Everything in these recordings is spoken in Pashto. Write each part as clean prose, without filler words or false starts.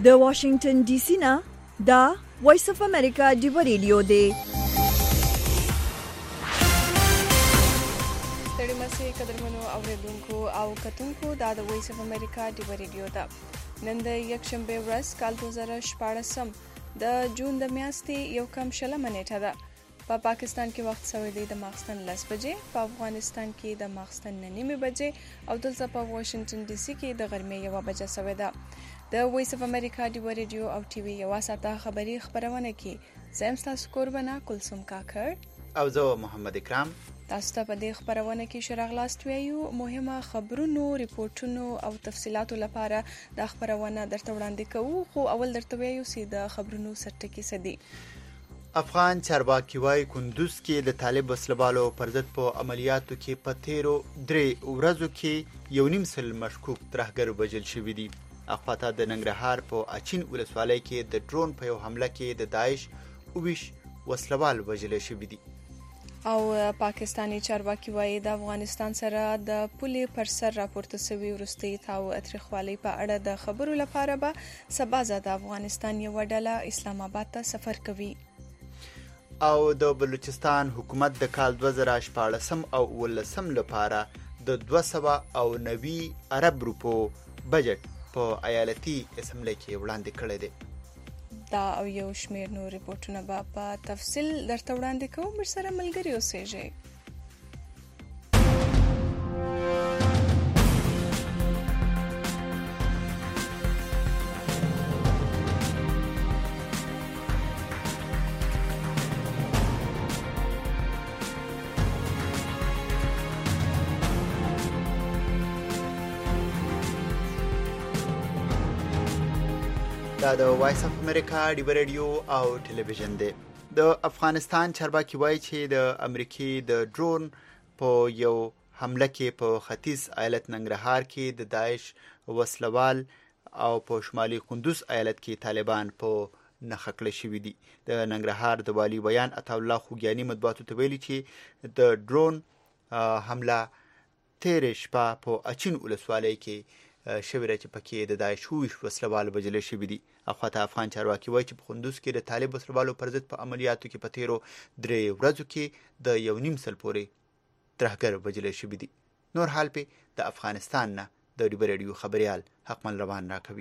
د واشنگټن ډي سي نه دا وایس اف امریکا ډیو ریډیو دی. ستړي مسئ قدرمنو اوریدونکو او کتونکو دا د وایس اف امریکا ډیو ریډیو ده. نن د یکشنبه ورځ کال 2014 د جون د میاشتې 1 نیټه ده. په پاکستان کې وخت سوی دی د ماخستن 10 بجې، په افغانستان کې د ماخستن 9 بجې او دلته په واشنگټن ډي سي کې د غرمې 1 بجه سوی ده. د وایس اف امریکا ډیو ریډیو او ټي وي یو ساعته خبري خبرونه کې زم تاسو قربانه کلثوم کاکړ او زه محمد اکرام تاسو ته په دې خبرونه کې شراغلاست ویو. مهمه خبرونو، ریپورتونو او تفصيلاتو لپاره د خبرونه درته وړاندې کوو، خو اول درته ویو چې د خبرونو سرټکی سدي. افغان چارواکي وايي کندوز کې د طالب وسلوالو پر ضد په عملیاتو کې په تیرو 3 ورځو کې 1.5 مشکوک ترهګر وژل شوي دي. اخواته د ننګرهار په اچین ولسوالۍ کې د ډرون په یو حمله کې د داعش 20 وسلوال وژل شوي دي. او پاکستانی چارواکي وايي د افغانستان سره د پولې پر سر راپورته شوی وروستي تاو اتریخوالي په اړه د خبرو لپاره به سبا د افغانستان یو ډله اسلام آباد ته سفر کوي. او د بلوچستان حکومت د کال 2014 او 2019 لپاره د 290 ارب روپو بجټ په ایالتي اسمبلی کې وړاندې کړی دی. دا او یو شمیر نور ریپورتونه به په تفصیل درته وړاندې کوم. سره ملګری اوسئ. دا د وایس اف امریکا ډیو ریډیو او ټلویزیون دی. د افغانستان چارواکي وایي چې د امریکای د ډرون په یو حمله کې په ختیځ ایالت ننګرهار کې د داعش وسلوال او په شمالي کندوز ایالت کې طالبان په نښه کړل شوي دي. د ننګرهار د والي بیان عطا الله خوګیاني مطبوعاتو ته ویلي چې د ډرون حمله تیر شپه په اچین ولسوالۍ کې شویره چې پکې د داعش وسلوال وژل شوي دي. اخواته افغان چارواکي وایي چې په کندوز کې د طالب وسلوالو پر ضد په عملیاتو کې په تیرو 3 ورځو کې د 1.5 پورې ترهګر وژل شوي دي. نور حال په د افغانستان نه د ډیو ریډیو خبريال حقمل روان راکوي.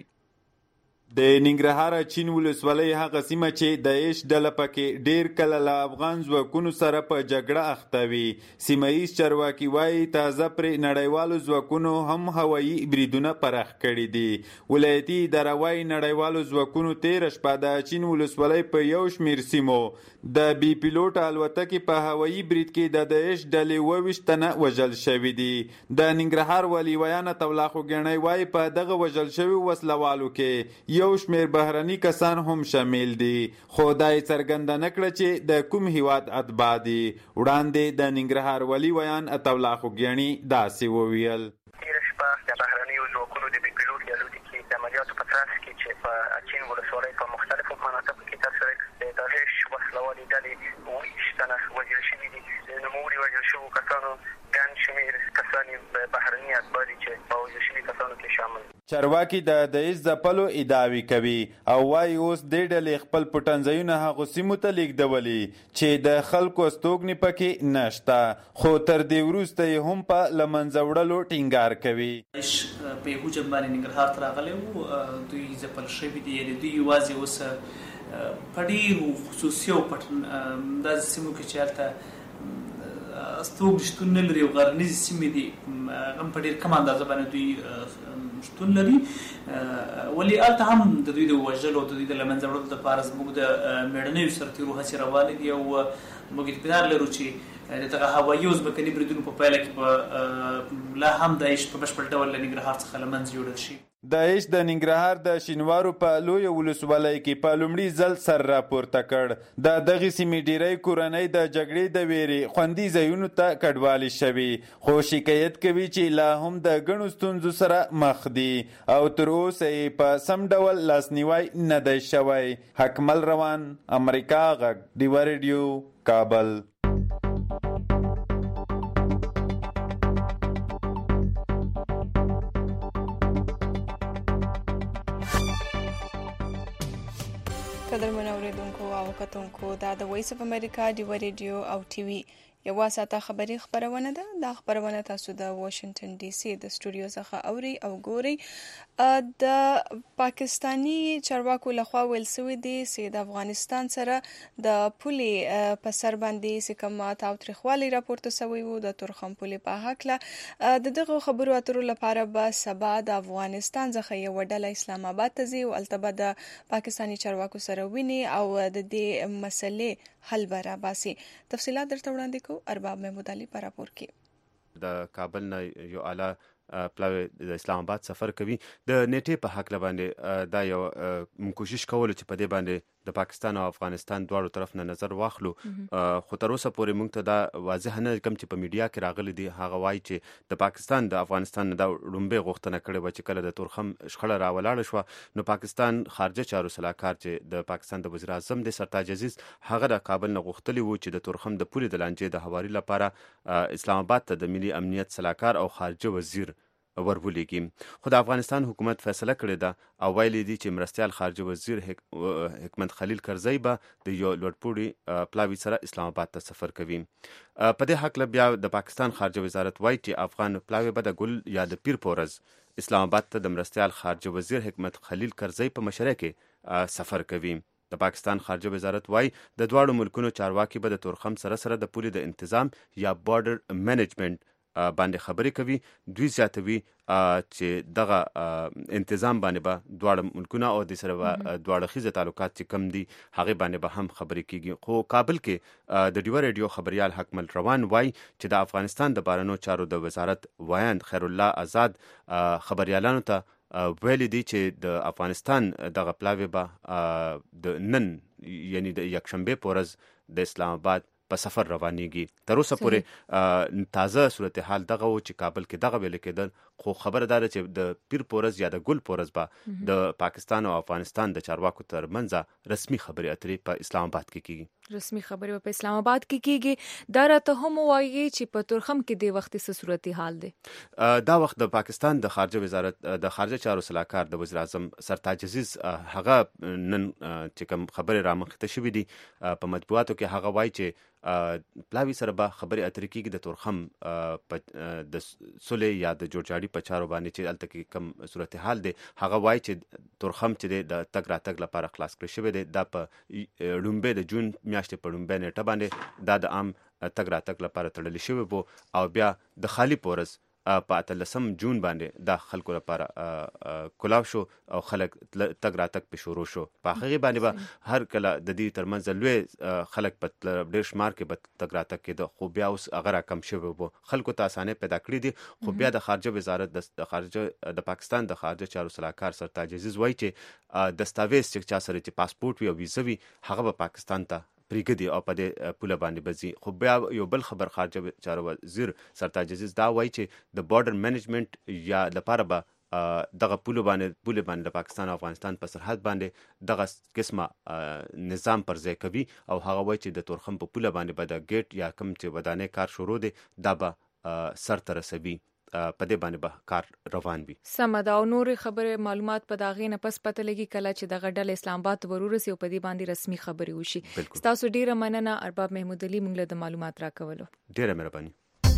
د ننګرهار چین ولسوالۍ هغه سیمه چې د داعش ډله پکې ډیر کله له افغان ځواکونو سره په جګړه اخته وي. سیمه ییز چارواکي وایي تازه پر نړیوالو ځواکونو هم هوایي بریدونه پراخ کړي دي. ولایتي اداره وایي نړیوالو ځواکونو تیر شپه د چین ولسوالۍ په یو شمیر سیمو د بي پیلوټ الوتکې په هوایي برید کې د داعش ډلې 22 تنه وژل شوي دي. د ننګرهار والي ویان عطا الله خوګیاني وایي په دغه وژل شوي وسلوالو کې یو شمیر بهرني کسان هم شامل دي، خو دا یې څرګنده نه کړه چې د کوم هیواد اتباع دي. وړاندې د ننګرهار والي ویان عطا الله خوګیاني داسې وویل: تېره شپه د بهرنیو ځواکونو د بي پیلوټ الوتکې د عملیاتو په ترڅ کې چې په اچین ولسوالۍ په مختلفو مناطقو کې ترسره د داعش وسلوالې ډلې 20 تنه وژل شوي دي. نوموړي وژل شوو کسانو ګڼ شمېر کسان بهرني اتباع دي چې په وژل شوي کسانو کې شامل دي. چارواکي د داعش ځپلو ادعاوې کوي او وايي اوس دې ډلې خپل پټنځایونه هغو سیمو ته لیږدولي چې د خلکو استوګنې پکې نشته، خو تر دې وروسته یې هم په له منځه وړلو ټینګار کوي. داعش په هجوم باندې ننګرهار ته راغلی وو، دوی ځپل شوي دي. یعنې دوی یوازې اوس په ډېرو خصوصي او داسې سیمو کې چې هلته استوګنې شتون نه لري او غرنیزې سیمې دي هم په ډېر کم اندازه باندې دوی شتون لري. ولې هلته هم د دوی د وژلو او د دوی د له منځه وړلو دپاره زموږ د مېړنیو سرتېرو هڅې روانې دي او موږ اطمینان لرو چې د دغه هوایي او ځمکني بریدونو په پایله کې به لا هم داعش په بشپړ ډول له ننګرهار څخه له منځه یوړل شي. داعش د ننګرهار د شینوارو په لویه ولسوالۍ کې په لومړي ځل سر راپورته کړ. د دغې سیمې ډیری کورنۍ د جګړې د ویرې خوندي ځایونو ته کډوالې شوي، خو شکایت کوي چې لا هم د ګڼو ستونزو سره مخ دي او تر اوسه یې په سم ډول لاسنیوی نه دی شوی. حکمل روان، امریکا غږ، ډیو ریډیو، کابل. قدرمن اوریدونکو او کتونکو دا د وایس اف امریکا ډیو ریډیو او ټي وي یو ساته خبری خبرونه ده. دا خبرونه تاسو د واشنگټن ډي سي د سټوډیو څخه اوري او ګوري. د پاکستانی چارواکو لخوا ویل سوی دي چې د افغانستان سره د پولې په سر باندې سکم تاوتریخوالی راپورته شوی وو د تورخم پولې په حق له دغه خبرو اترو لپاره به سبا د افغانستان څخه یو ډله اسلام آباد ته ځي او البته د پاکستانی چارواکو سره ویني او د دې مسلې حل برا باسي. تفصيلات درته وړاندې کو ارباب محمود علي پر راپور کې. د کابل نه یو اعلی پلاوی د اسلام آباد سفر کوي. د نیټې په حق باندې دا یو کوشش کول چې په دې باندې د پاکستان او افغانستان دواړو طرف نه نظر واخلو، خو تر اوسه پورې موږ ته دا واضح نه کوم چې په میډیا کې راغلي دي. هغه وایي چې د پاکستان د افغانستان نه دا لومبه غوښتنه کړې و چې کله د تورخم شخړه راولاړه شو نو پاکستان خارجه چارو سلاکار چې د پاکستان د وزیر اعظم د سرتاج عزیز هغه د کابل نه غوښتلی و چې د تورخم د پولې د لانجې د هواري لپاره اسلام آباد ته د ملي امنیت سلاکار او خارجه وزیر ورولېږي. خو د افغانستان حکومت فیصله کړې ده او ویلي دي چې مرستیال خارجه وزیر حکمت خلیل کرزی به د یو لوړپوړي پلاوي سره اسلام آباد ته سفر کوي. په دې حق له بیا د پاکستان خارجه وزارت وایي چې افغان پلاوي به د ګل یا د پیر پورز اسلام آباد ته د مرستیال خارجه وزیر حکمت خلیل کرزی په مشرۍ کې سفر کوي. د پاکستان خارجه وزارت وایي د دواړو ملکونو چارواکي به د تورخم سره د پولې د انتظام یا بارډر مینجمنټ باندې خبرې کوي. دوی زیاتوي چې دغه انتظام باندې به دواړه ملکونه او د سره دواړه خیزه تعلقات چې کم دي هغه باندې به هم خبرې کیږي. خو کابل کې د ډیو ریډیو خبريال حکمل روان وای چې د افغانستان د بارنو چارو د وزارت وایند خیر الله آزاد خبريالانو ته ویلي دي چې د افغانستان دغه پلاوی به د نن یعنی د یکشنبه پورز د اسلام آباد په سفر روانيږي. تر اوسه پورې تازه صورتحال دغه و چې کابل کې دغه ویل کېدل، خو خبردار چې د پیر پورز یا د ګل پورز به د پاکستان او افغانستان د چارواکو ترمنځ رسمي خبرې اترې په اسلام آباد کې کیږي. رسمي خبرې په اسلام آباد کې کیږي. دا راته هم وایي چې په تورخم کې د وخت څه صورتحال دی. دا وخت د پاکستان د خارجه وزارت د خارجه چارو سلاکار د وزیر اعظم سرتاج عزیز هغه نن چې کوم خبرې رامخته شوې دي په مطبوعاتو کې هغه وایي چې پلاوی سره به خبرې اترې کیږي د تورخم د سولې یا د جوړجاړي په چارو باندې چې الته کې کم صورتحال دی. هغه وایي چې تورخم چې د تګ راتګ لپاره خلاص کړی شوی دی دا په لومبه د جون میاشتې په لومبه نیټه باندې دا د عام تګ راتګ لپاره تړل شوی وو او بیا د خالی پورز په 13 جون باندې د خلکو لپاره کلاو شو او خلک تګ راتګ په شروع شو. په هغه باندې به هر کله د دې ترمنځ لوی خلک په ډېر شمار کې به تګ راتګ کېده، خو بیا اوس هغه کم شوی وو، خلکو ته اسانه پیدا کړی دي. خو بیا د خارجه وزارت د خارجه د پاکستان د خارجه چارو سلاکار سرتاج عزیز وایي چې دستاویز چې چا سره چې پاسپورت وي او ویزه وي هغه به پاکستان ته پریګدي او په دې پوله باندې بزي. خو بیا یو بل خبر خارجه چارو وزیر سرتاج عزیز دا وایي چې د بارډر مینجمنټ یا لپاره به دغه پوله باندې د پاکستان او افغانستان په سرحد باندې دغه قسمه نظام پر ځای کوي او هغه وایي چې د تورخم په پوله باندې به د گیټ یا کوم چې ودانې کار شروع دي دا به سر ته رسوي. په دې باندې به کار روان وي. سم دا او نور خبره معلومات په داغې نه پس پته لګي کله چې د غډل اسلام آباد ورورسي او په دې باندې رسمي خبري وشي. تاسو ډیره مننه ارباب محمود علي موږ له معلومات راکولو. ډیره مهرباني.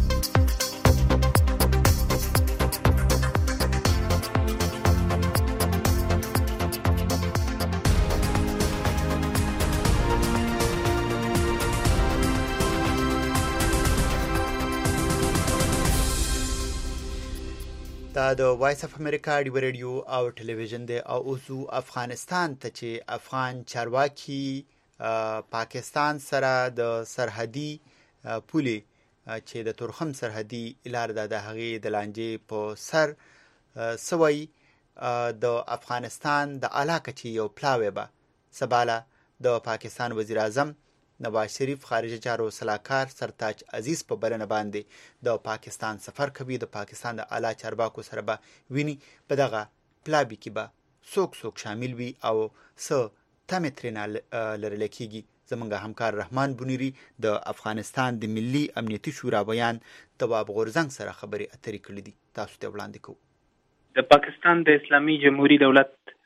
دا د وایس اف امریکا ډیو ریډیو او ټلویزیون دی او اوسو افغانستان ته چې افغان چارواکي پاکستان سره د سرحدي پولې چې د تورخم سرحدي لار د هغې د لانجې په سر سوی د افغانستان د علاقه چې یو پلاوی به سباله د پاکستان وزیر اعظم نواز شریف خارجه چارو سلاکار سرتاج عزیز په بلنه باندې د پاکستان سفر کوي. د پاکستان د اعلی چارواکو سره به ویني په دغه پلاوی کې به څوک شامل وي او څه تمې ترېنه لرل کېږي. زمونږ همکار رحمان بنيري د افغانستان د ملي امنیتي شورا بیان تواب غورزنګ سره خبرې اترې کړې دي. تاسو ته وړاندې کوو. د پاکستان د اسلامي جمهوریت دولت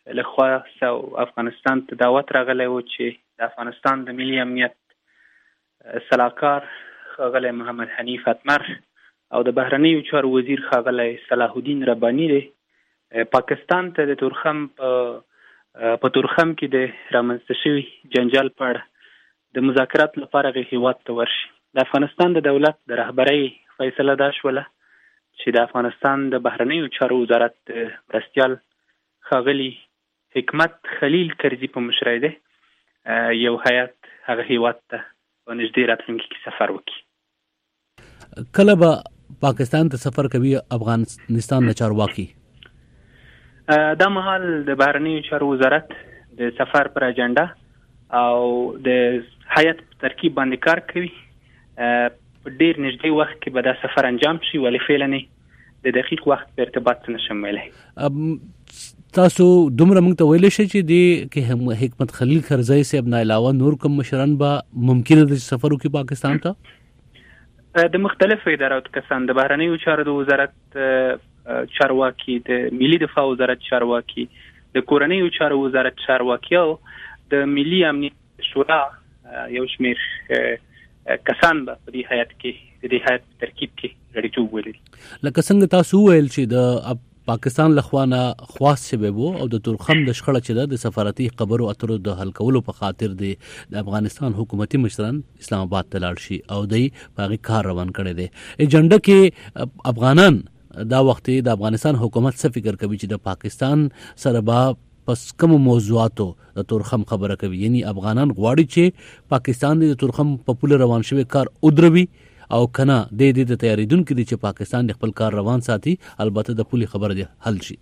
لخوا سو افغانستان ته دعوت راغلی و چې د افغانستان د ملي امنیت سلاکار ښاغلی محمد حنیف اتمر او د بهرنیو چارو وزیر ښاغلی صلاح الدین رباني دی پاکستان ته د تورخم په تورخم کې د رامنځته شوي جنجال په اړه د مذاکرات لپاره هیواد ته ورشي. د افغانستان د دولت د رهبرۍ فیصله دا شوله چې د افغانستان د بهرنیو چارو وزارت مرستیال ښاغلي حکمت خلیل کرزي په مشرۍ دی یو هیات هغه هیواد ته په نږدې راتلونکي کې سفر وکړي. کله به پاکستان ته سفر کوي افغانستان د چارواکي؟ دا مهال د بهرنیو چارو وزارت د سفر پر اجنډا او د هیات په ترکیب باندې کار کوي. په ډیر نږدې وخت کې به دا سفر انجام شي ولې فعلا د دقیق وخت په ارتباط نشم ویلی. تاسو دومره موږ ته ویلی شئ چې د حکمت خلیل کرزي صاحب نه علاوه نور کوم مشران به ممکنه ده چې سفر وکړي پاکستان ته؟ د مختلفو اداراتو کسان، د بهرنیو چارو د وزارت چارواکي، د ملي دفاع وزارت چارواکي، د کورنیو چارو وزارت چارواکي او د ملي امنیت شورا یو شمیر کسان به په دې هیات کې د دې هیات ترکیب کې غړیتوب ولري. لکه څنګه تاسو ویل چې د پاکستان لخوانه خواست شوی وو او د تورخم د شخړه چې د سفارتي خبرو اترو د حل کولو په خاطر د افغانستان حکومتي مشران اسلام آباد ته لاړ شي او دوی په هغې کار روان کړی دی. ایجنډا کې افغانان دا وخت د افغانستان حکومت څه فکر کوي چې د پاکستان سره به پس کوم موضوعاتو د تورخم خبره کوي؟ یعنی افغانان غواړي چې پاکستان د تورخم په پوله روان شوی کار ودروي او کنه د دې د تیاریدونکو دي چې پاکستان د خپل کار روان ساتي، البته د پولي خبره دی حل شي.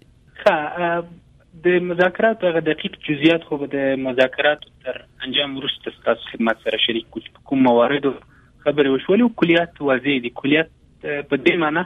د مذاکرات هغه دقیق جزئیات خو به د مذاکرات تر انجام وروسته ستاسو خدمت سره شریک کوم موارد خبرې وشولې او کلیات واضح دي. کلیات په دې معنی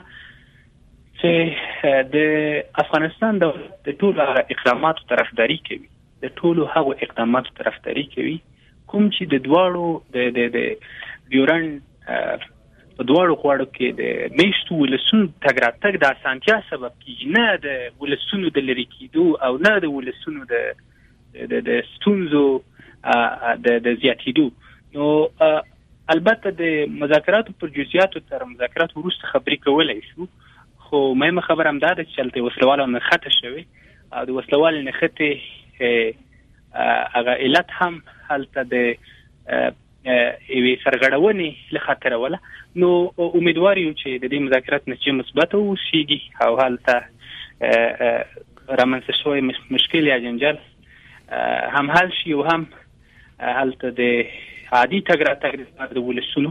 چې د افغانستان د ټولو اقداماتو طرفداري کوي، د ټولو هغو اقداماتو طرفداري کوي کوم چې د دواړو د ډیورنډ په دواړو غاړو کې د میشتو ولسونو تګ راتګ د اسانتیا سبب کیږي، نه د ولسونو د لرې کېدو او نه د ولسونو د ستونزو د زیاتېدو. نو البته د مذاکراتو پر جزئیاتو تر مذاکراتو وروسته خبرې کولی شو، خو مهمه خبره هم دا ده چې هلته وسلوالو نښته شوې او د وسلوالو نښتې هغه علت هم هلته د یوې سرغړونې له خاطره وله. نو امیدوار یو چې د دې مذاکرات نتیجه مثبته واوسیږي او هلته رامنځته شوی مشکل یا جنجال هم حل شي او هم هلته د عادي تګ راتګ د ولسونو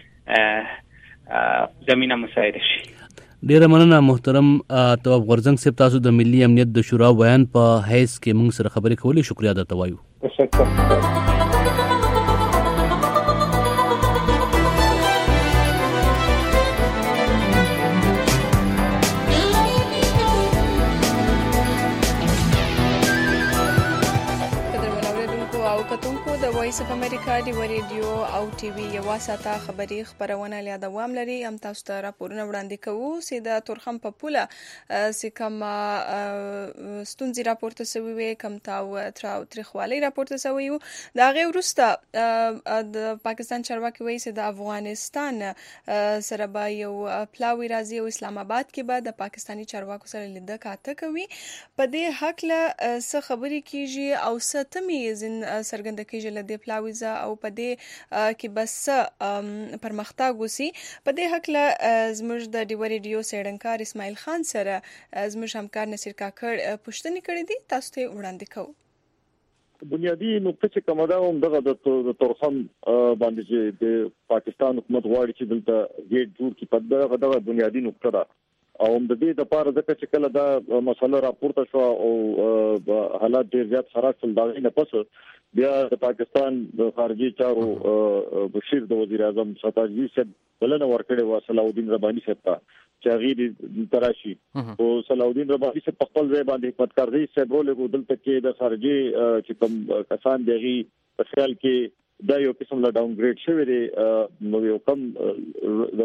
زمینه مساعده شي. ډیره مننه محترم تواب غورځنګ صاحب، تاسو د ملي امنیت د شورا بیان په حیث کې موږ سره خبرې کولې، شکریا درته وایو. تشکر. د وایس اف امریکا دی ریډیو او ټي وي یو ساته خبري خبرونه له دوام لري. هم تاسو ته راپورونه وړاندې کوو چې د تورخم په پوله چې کوم ستونزې راپورته شوی وي، کوم تاریخوالي راپورته شوی وو. دا غي ورسته د پاکستان چارواکي وایي چې د افغانستان سره به یو پلاوی راځي او اسلام آباد کې به د پاکستانی چارواکو سره لیدل کاته کوي. په دې حق له څه خبرې کیږي او څه تمي سرګند کیږي له دې پلاویزه او په دې کې بس پرمختګ وسی. په دې حق له زموږ د ډیو ریډیو سیډنکار اسماعیل خان سره زموږ همکار نصیر کاکړ پوښتنه کړې دي، تاسو ته وړاندې کوو. بنیادی نقطه چې کومه ده هم دغه د تورخم باندې چې د پاکستان حکومت غواړي چې دلته گیټ جوړ کړي، په دغه بنیادی نقطه ده او د دې لپاره ځکه چې کله دا مسله راپورته شو او حالات ډیر زیات خراب شول، دا نه پس بیا د پاکستان د خارجي چارو بشیر د وزیر اعظم ستاجي صاحب بلنه ورکړې و صلاح الدین رباني صاحب ته چې غیر تراشي او صلاح الدین رباني صاحب په خپل ځای باندې حکمت کارزي صاحب له دلته کې د خارجي چې کوم کسان دیغي په خیال کې دا یو قسم لا ډاون ګریډ شوی دی، نو یو کم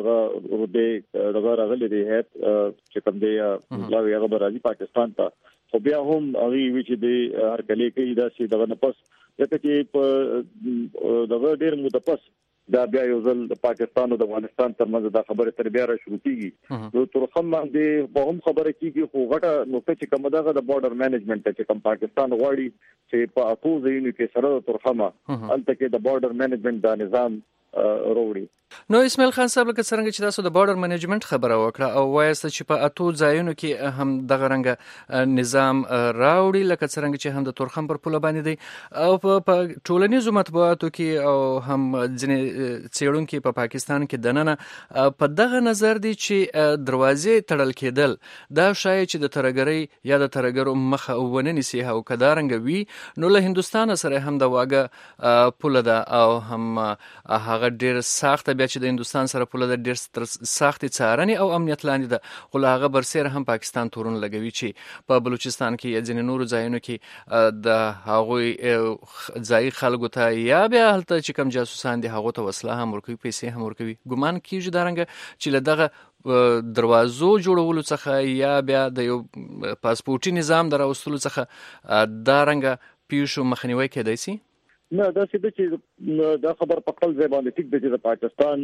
دغه راغلی دی هیت چې کوم دی لا یو غبر راځي پاکستان ته خو بیا هم هغه وی چې د هر کله کې دا چې دغه نفس لکه چې په دغه ډیر متپس دا بیا یو ځل د پاکستان او د افغانستان ترمنځ دا خبره تر بیا را شروع کیږي نو ترخم باندې په هم خبره کیږي خو غټه نقطه چې کوم دغه د بارډر مینجمنت چې کوم پاکستان غواړي چې په اته ځایونو کې سره ترخمه البته کې د بارډر مینجمنت دا نظام وروړي. نو اسماعیل خان صاحب لکه څنګه چې تاسو د بارډر منیجمنت خبره وکړه او وایست چې په اتو ځایونو کې هم دغه رنګ نظام راوړي لکه څنګه چې هم د تورخم پر پوله باندې دی او په ټولنیزو مطبوعاتو کې او هم ځینې څېړونکو په پاکستان کې دننه په دغه نظر دي چې دروازې تړل کېدل دا شاید چې د ترګرۍ یا د ترګرو مخه ونه نیسي او کدارنګ وي نو له هندستان سره هم د واګه پوله ده او هم هغه ډیر سخت بیا چې د هندستان سره پوله د ډیر سختې څارنې او امنیت لاندې ده خو له هغه برسېره هم پاکستان تورون لګوي چې په بلوچستان کې یا ځینې نورو ځایونو کې د هغوی ځایي خلکو ته یا بیا هلته چې کوم جاسوسان دي هغو ته وسله هم ورکوي پیسې هم ورکوي ګمان کېږي دارنګه چې له دغه دروازو جوړولو څخه یا بیا د یو پاسپورټي نظام د راوستلو څخه دارنګه پیښو مخنیوی کېدای شي. نه دا چې دا خبر په خپل ځای باندې ټیک دی چې د پاکستان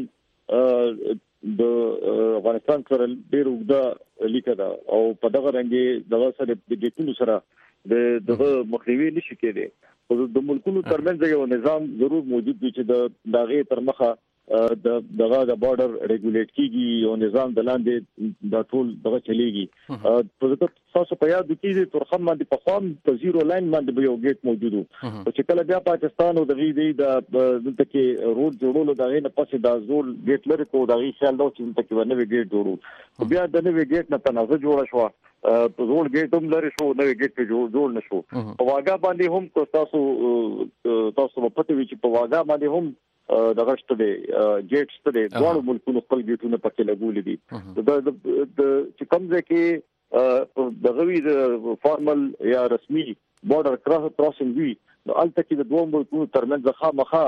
د افغانستان سره ډیر وګړه لیکه ده او په دغه رنګ دغه سره د ګټونو سره دغه مخنیوي نشي کېدی او د ملکونو ترمنځ یو نظام ضرور موجود دی چې د دغه تر مخه دغه د بارډر ریګولیټ کیږي او نظام د لاندې د ټول دغه چلیږي په تاسو په یاد کیږي ترخم باندې په خام په زیرو لاین باندې یو ګیټ موجود او چې کله بیا پاکستان او دغه دی د دلته کې روډ جوړولو دغه نه پسې د زول ګیټ لري کو دغه خیال دا چې دلته کې ورنوي ګیټ جوړو بیا د نوې ګیټ نه تنازع جوړ شو په زول ګیټ هم لري شو نوې ګیټ په جوړ نشو په واګه باندې هم تاسو په پته وی چې په واګه باندې هم دغه شته دی ګیټ شته دی ټول ملکونو خپل ګیټونه پکې لګولې دي د چې کوم ځای کې دغه وی د فارمل یا رسمي بارډر کراسینګ وی نو البته کې د دوه ملکونو ترمنځ خامخا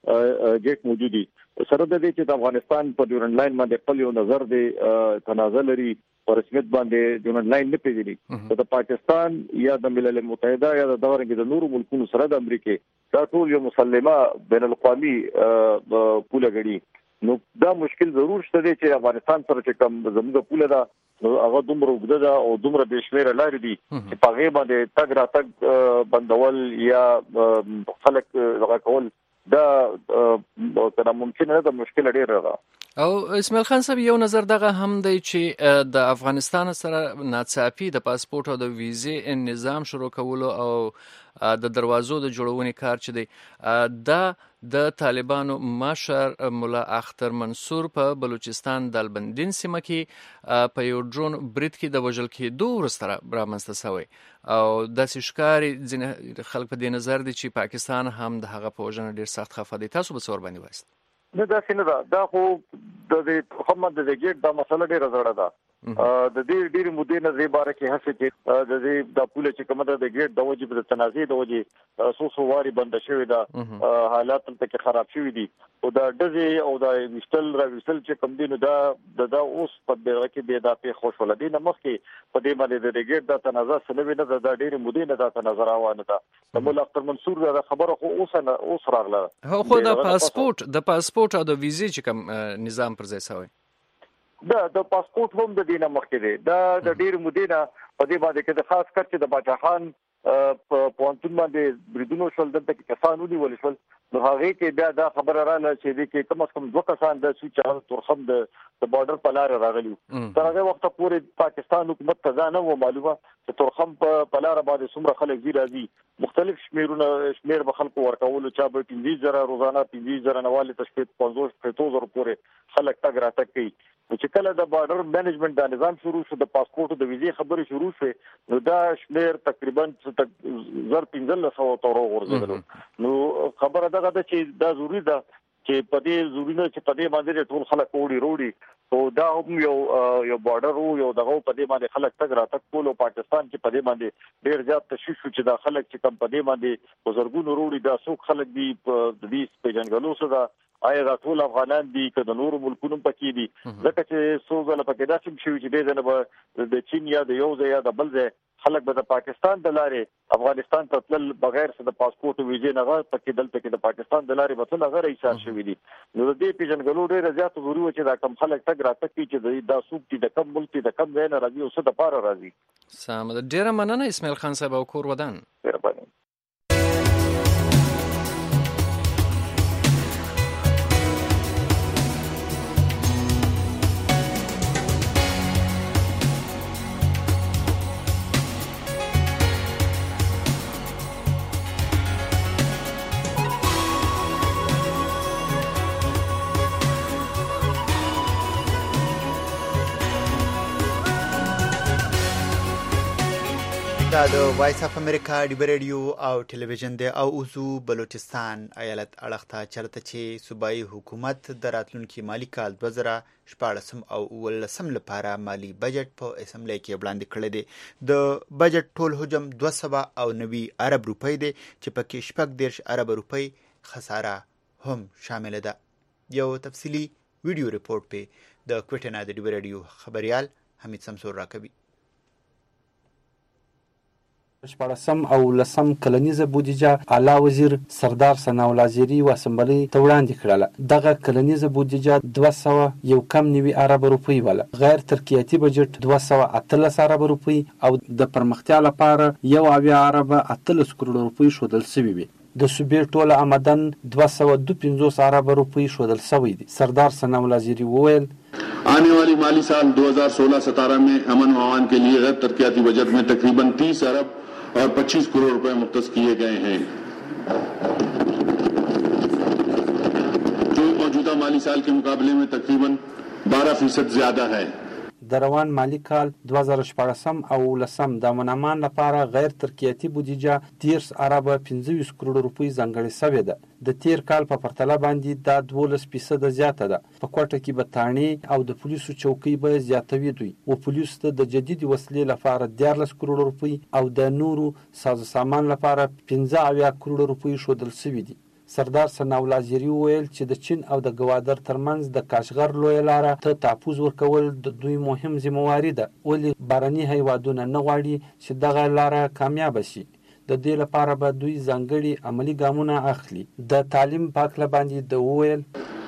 ګیټ موجود دي سره د دې چې د افغانستان په ډیورنډ لاین باندې خپل یو نظر دی تنازع لري پر رسمیت باندې ډیورنډ لاین نه پیژني د پاکستان یا د ملل متحده یا د دغه د نورو ملکونو سره د امریکا دا ټول یو مسلمه بین الاقوامي پوله غړي نو دا مشکل ضرور شته دی چې افغانستان سره چې کوم زموږ پوله ده هغه دومره وګړه ده او دومره بشمیره لارې دي چې په هغه باندې تګ را تګ بندول یا خلک دغه کول دا کنه ممکن نه ده مشکل ډیر ده. او اسماعیل خان صاحب یو نظر دغه هم دی چې د افغانستان سره ناڅاپي د پاسپورت او د ویزې نظام شروع کولو او د دروازو د جوړونې کار چې دی دا د طالبانو مشر مولا اختر منصور په بلوچستان د البندین سیمه کې په یو ډرون برید کې د وژل کېدو وروسته رامنځته شوی او داسې ښکاري ځینې خلک په دې نظر دي چې پاکستان هم د هغه په وژنه ډېر سخت خفه دی. تاسو به څه ورباندې وایست؟ نه دا څنګه ده دا خو د محمد د ګیټ دا مسله ډیره زړه ده د دې ډیر مودې نه زیباره کې هڅه چې د دې د پوله چې کومه د ګیټ د وجې په تنازع د وجې سوسو واري بند شوی ده حالات ته کې خراب شوی دي او دا دغه او دا وشتل چې کوم دي نو دا اوس په دغه کې به دا په خوشاله دي نه مخکې په دې باندې د ګیټ د تنازع سنوي نه دا ډیر مودې نه د تنازع روانه ده د مولا اختر منصور دا خبره خو اوس راغله خو د پاسپورت او د ویزې چې کوم نظام پر ځای شوی د پاسپورت هم د دینه مخکې دی دا د ډیر مودینه په دې باندې کې د خاص کر چې د باچا خان په پونتون باندې بریدونو شول دلته کې کسان ونیول شول نو هغه کې بیا دا خبره رااله چې د کې کم از کم 2 کسان د سوچ تورخم د بارډر په لار راغلي تر هغه وخت پورې پاکستان حکومت ته ځانه و معلومه چې تورخم په لار باندې څومره خلک زی راځي مختلف شمیر به خلکو ورکول چا به 15000 روزانه 15000 نواله تشکیل 50000 پورې خلک تګ راتګ کوي چې کله د بارډر مینجمنت د نظام شروع شو د پاسپورت د ویزې خبرې شروع شوه نو دا شمیر تقریبا 1500 تورو ورزيدل نو خبره دغه ده چې دا ضروری ده چې په دې ضروری نه چې په دې باندې ټول خلک وړي او دا هم یو بارډر یو دغه په دې باندې خلک تګ راتګ کول او پاکستان کې په دې باندې ډیر زیات تشویش چې دا خلک چې کم په دې باندې بزرګونو وړي دا څوک خلک دي د دې په جنګلو سره آیا دا ټول افغانان دي که د نورو ملکونو پکې دي ځکه چې څو ځله پکې داسې شوي چې دې نه د چین یا د یو ځای یا د بل ځای خلک به د پاکستان د لارې افغانستان ته تلل بغیر د پاسپورت او ویزې نه پکې دلته کې د پاکستان د لارې به څنګه ایثار شوی دي. نو د دې پیژنګلو ډېر زیات ضروري و چې دا کم خلک تګ راتګ کوي چې دا څوک دي د کم ملک دي د کم ځای نه راځي او څه د پاره راځي. سم ده. ډېره مننه اسماعیل خان صاحب او کور ودان. مهرباني. دا د وایس اف امریکا ډیبه ریډیو او ټلویزیون دی او اوزو بلوچستان ایالت اړخته چلته چې صوبایي حکومت د راتلونکي مالی کال 2014 او 2015 لپاره مالی بجټ په اسمبلی کې وړاندې کړی دی. د بجټ ټول حجم 290 ارب روپۍ دی چې پکې 14 ارب روپۍ خساره هم شامل ده. یو تفصیلی ویډیو ریپورت په د کوټنا د ډیبه ریډیو خبريال حمید سمسور راکوي. شپاړسم او لسم کلنیزه بودیجه اعلی وزیر سردار ثناءالله لازری و اسمبلی ته وړاندې کړله. دغه کلنیزه بودیجه 291 ارب روپۍ وله. غیر ترکیاتي بجټ 218 ارب روپۍ او د پرمختیا لپاره 1 ارب 18 کروڑ روپۍ شودل شوی وي. د صوبې ټوله آمدن 252 ارب روپۍ شودل شوی دي. سردار ثناءالله لازری وویل आने वाली माली साल 2016-17 में अमन व अमान के लिए गैर तरक्याती बजट में तकरीबन 30 अरब और 25 करोड़ रुपए मुख्तस किए गए हैं, जो मौजूदा माली साल के मुकाबले में तकरीबन 12% ज्यादा है. د روان مالی کال 2014 او لسم د منامان لپاره غیر ترکیاتي بودیجه 13 ارب 25 کروڑ روپۍ ځانګړې شوې ده. د تیر کال په پرتله باندې دا 12% زیاته ده. په کوټه کې به تاڼې او د پولیسو چوکۍ به زیاتوي دوی او پولیسو ته د جدید وسلې لپاره 14 کروڑ روپۍ او د نورو ساز سامان لپاره 15 کروڑ روپۍ شودل شوي دي. سردار ثناءالله لازری وویل چې د چین او د ګوادر ترمنځ د کاشغر لویه لاره ته تحفظ ورکول د دوی مهم ذمہواری ده. ولې بهرني هیوادونه نه غواړي چې دغه لاره کامیاب شي. د دې لپاره به دوی ځانګړي عملی ګامونه اخلي. د تعلیم په هکله باندې د وویل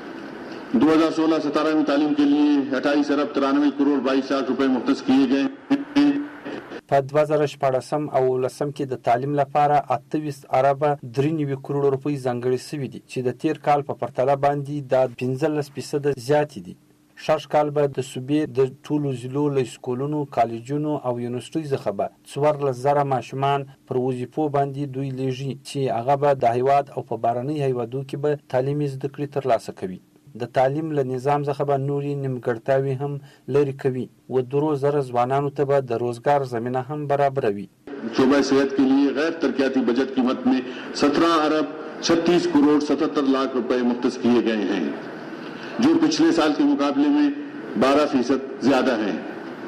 2016-17 में तालीम के लिए 28 अरब 93 करोड़ 22 लाख रुपए मुख्तस किए गए. په 2014 او لسم کې د تعلیم لپاره 28 ارب 93 کروڑ روپۍ ځانګړې شوي دي چې د تیر کال په پرتله باندې د 15% زیات دي. شش کال به د صوبې د ټولو ضلعو له سکولونو، کالجونو او یونیورسيټیو څخه به 14,000 ماشومان پر وظیفو باندې دوی لیږي چې هغه به د هیواد او په بهرني هیوادو کې به تعلیمي زده کړې ترلاسه کوي. د تعلیم له نظام څخه به نوري نیمګړتیاوې هم لرې کوي و 2,000 ځوانانو ته به د روزګار زمینه هم برابروي. शोबा सेहत के लिए गैर तरक्याती बजट की मद में 17 अरब 36 करोड़ 77 लाख रुपए मुख्तस किए गए हैं, जो पिछले साल के मुकाबले में 12% ज्यादा हैं.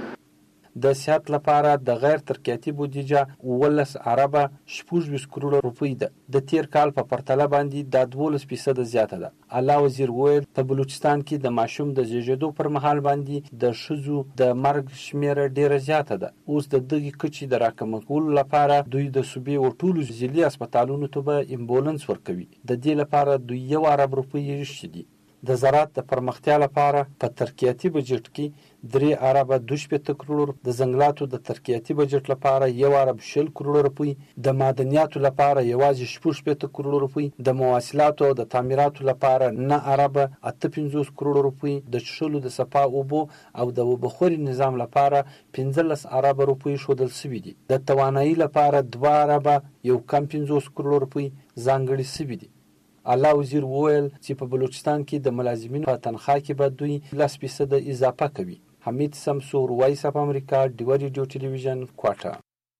د صحت لپاره د غیر ترکیاتي بودیجه 18 ارب 16 کروڑ روپۍ ده. د تیر کال په پرتله باندې د 12% زیاته ده. اعلی وزیر وویل په بلوچستان کې د ماشوم د زیږیدو پر مهال باندې د ښځو د مرګ شمیره ډیره زیاته ده. اوس د دغه کچې د راکمولو لپاره دوی د صوبې او ټولو ضلعي هسپتالونو ته به امبولانس ورکوي. د دې لپاره دوی 1 ارب روپۍ یې دي. د زراعت د پرمختیا لپاره په ترکیاتي بجټ کې 3 ارب 22 کروڑ، د ځنګلاتو د ترکیاتي بجټ لپاره 1 ارب 60 کروڑ روپۍ، د معدنیاتو لپاره یوازې 16 کروڑ روپۍ، د مواصلاتو او د تعمیراتو لپاره 9 ارب 58 کروڑ روپۍ، د چښلو د صفا اوبو او د وبخوري نظام لپاره 15 ارب روپۍ شودل شوي دي. د توانایي لپاره 2 ارب 1.50 کروڑ روپۍ ځانګړي شوي دي. اعلی وزیر وویل چې په بلوچستان کې د ملازمینو په تنخواه کې به دوی 10% اضافه کوي. حمید سمسور، وایس اف امریکا، ډیوه ریډیو ټلویزیون، کوټه.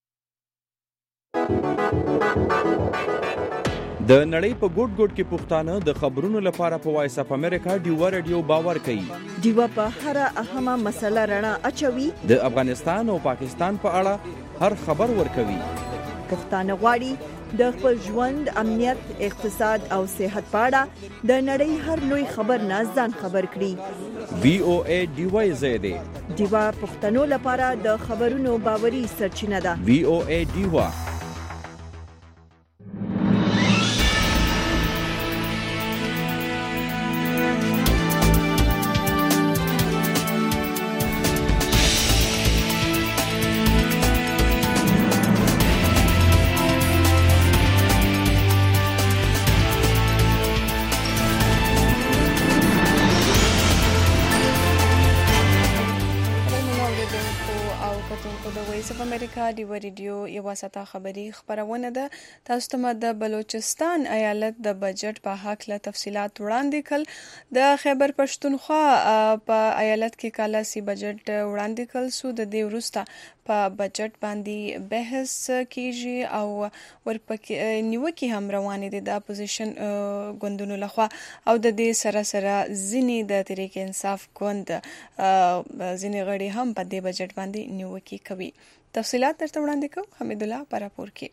د نړۍ په ګوټ ګوټ کې پښتانه د خبرونو لپاره په وایس اف امریکا ډیوه ریډیو باور کوي. ډیوه په هر اهمه مسله رڼا اچوي. د افغانستان او پاکستان په اړه هر خبر ورکوي. پښتانه غواړي د خپل ژوند، امنیت، اقتصاد او صحت په اړه د نړۍ هر لوی خبر نه ځان خبر کړي. VOA ډیوای زیاده ډیوا پښتنو لپاره د خبرونو باوري سرچینه ده. VOA ډیوا. ډیوا ریډیو یو ساته خبری خبرونه ده. تاسو ته د بلوچستان ایالت د بجټ په حق له تفصيلات وړاندې کړل. د خیبر پښتونخوا په ایالت کې کاله سی بجټ وړاندې کړل سو د دې وروسته په بجټ باندې بحث کیږي او ورپکې نیوکې هم روانې دي د اپوزیشن ګوندونو لخوا او د دې سره سره ځینې د تحریک انصاف ګوند ځینې غړي هم په دې بجټ باندې نیوکې کوي. تفصيلات درته وړاندې کوم. حمید الله پراپور کې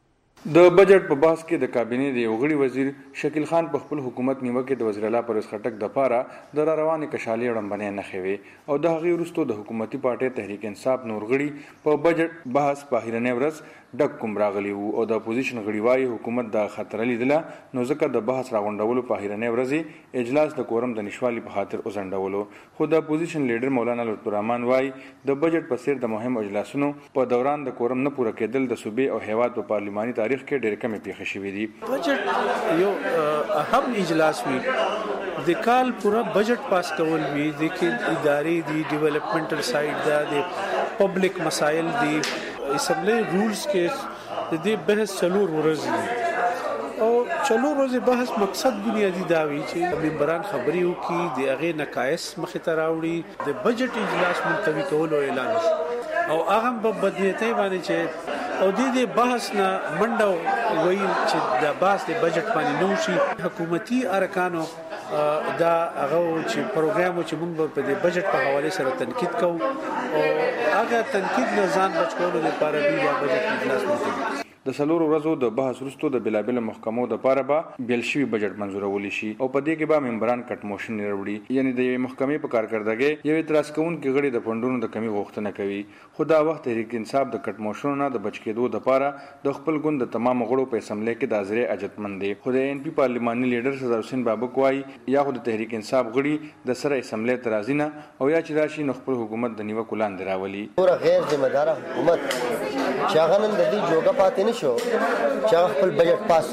د بجټ په بحث کې د کابینې د یو غړي وزیر شکیل خان په خپل حکومت نیوکه د وزیر اعلی پرویز خټک د پاره د روانې کشالي وړاندې نه خوي او د هغې وروسته د حکومتي پارټي تحریک انصاف نور غړي په بجټ بحث په هیرنې ورځ ډک کوم راغلی وو او د اپوزیشن غړي وايي حکومت د خطر لیدله نو ځکه د بحث راغونډولو په هیرنې ورځ اجلاس د کورم د نشوالي په خاطر وزندولو. خو د اپوزیشن لیډر مولانا لطف الرحمن وايي د بجټ په سیر د مهم اجلاسونو په دوران د کورم نه پوره کېدل د صوبې او هیواد په پارلماني تاریخ کې ډېر کم پیښې شوې دي. بجټ یو اهم اجلاس وی د کال پورا بجټ پاس کول وی د کې ادارې دي ډیولپمنټل سایډ دا د پبلک مسایل دي اسمبلی رولز کې د دې بحث څلور ورځې او څلور ورځې بحث مقصد بنیادی دا وی چې ممبران خبري وکړي د هغه نقایص مخې ته راوړي د بجټ اجلاس ملتوي کول او اعلان او هغه په بدنیتۍ باندې چې او دې بحث نه منډه وایي چې د بحث د بجټ باندې نو شي حکومتي ارکانو دا هغه چې پروګرام چې موږ په دې بجټ په حواله سره تنقید کوو او هغه تنقید نه ځان بچ کولو لپاره به بجټ اجلاس کوي. د سلور ورځو د بحث وروسته د بلابل محکمو د پاره به بیل شوی بجټ منزورول شي او په دې کې به ممبران کټ موشن وروړي یعنی د محکمې په کارکړدګۍ یو اعتراض کوونکي غړي د فندونو د کمی غوښتنه کوي. خو دا وخت تحریک انصاف د کټ موشن نه د بچ کېدو د پاره د خپل ګوند د تمام غړو په اسمبلی کې د حاضرې اجتمند دي. خو د ان پی پارلماني لیډر سردار حسین بابک وايي یا خو د تحریک انصاف غړي د سره اسمبلی ترازینه او یا چې راشي نو خپل حکومت د نیوکو لاندې راولي. پورا غیر ذمہ دار حکومت شاغنن د دې جوګه پاتې نشو چې خپل بجټ پاس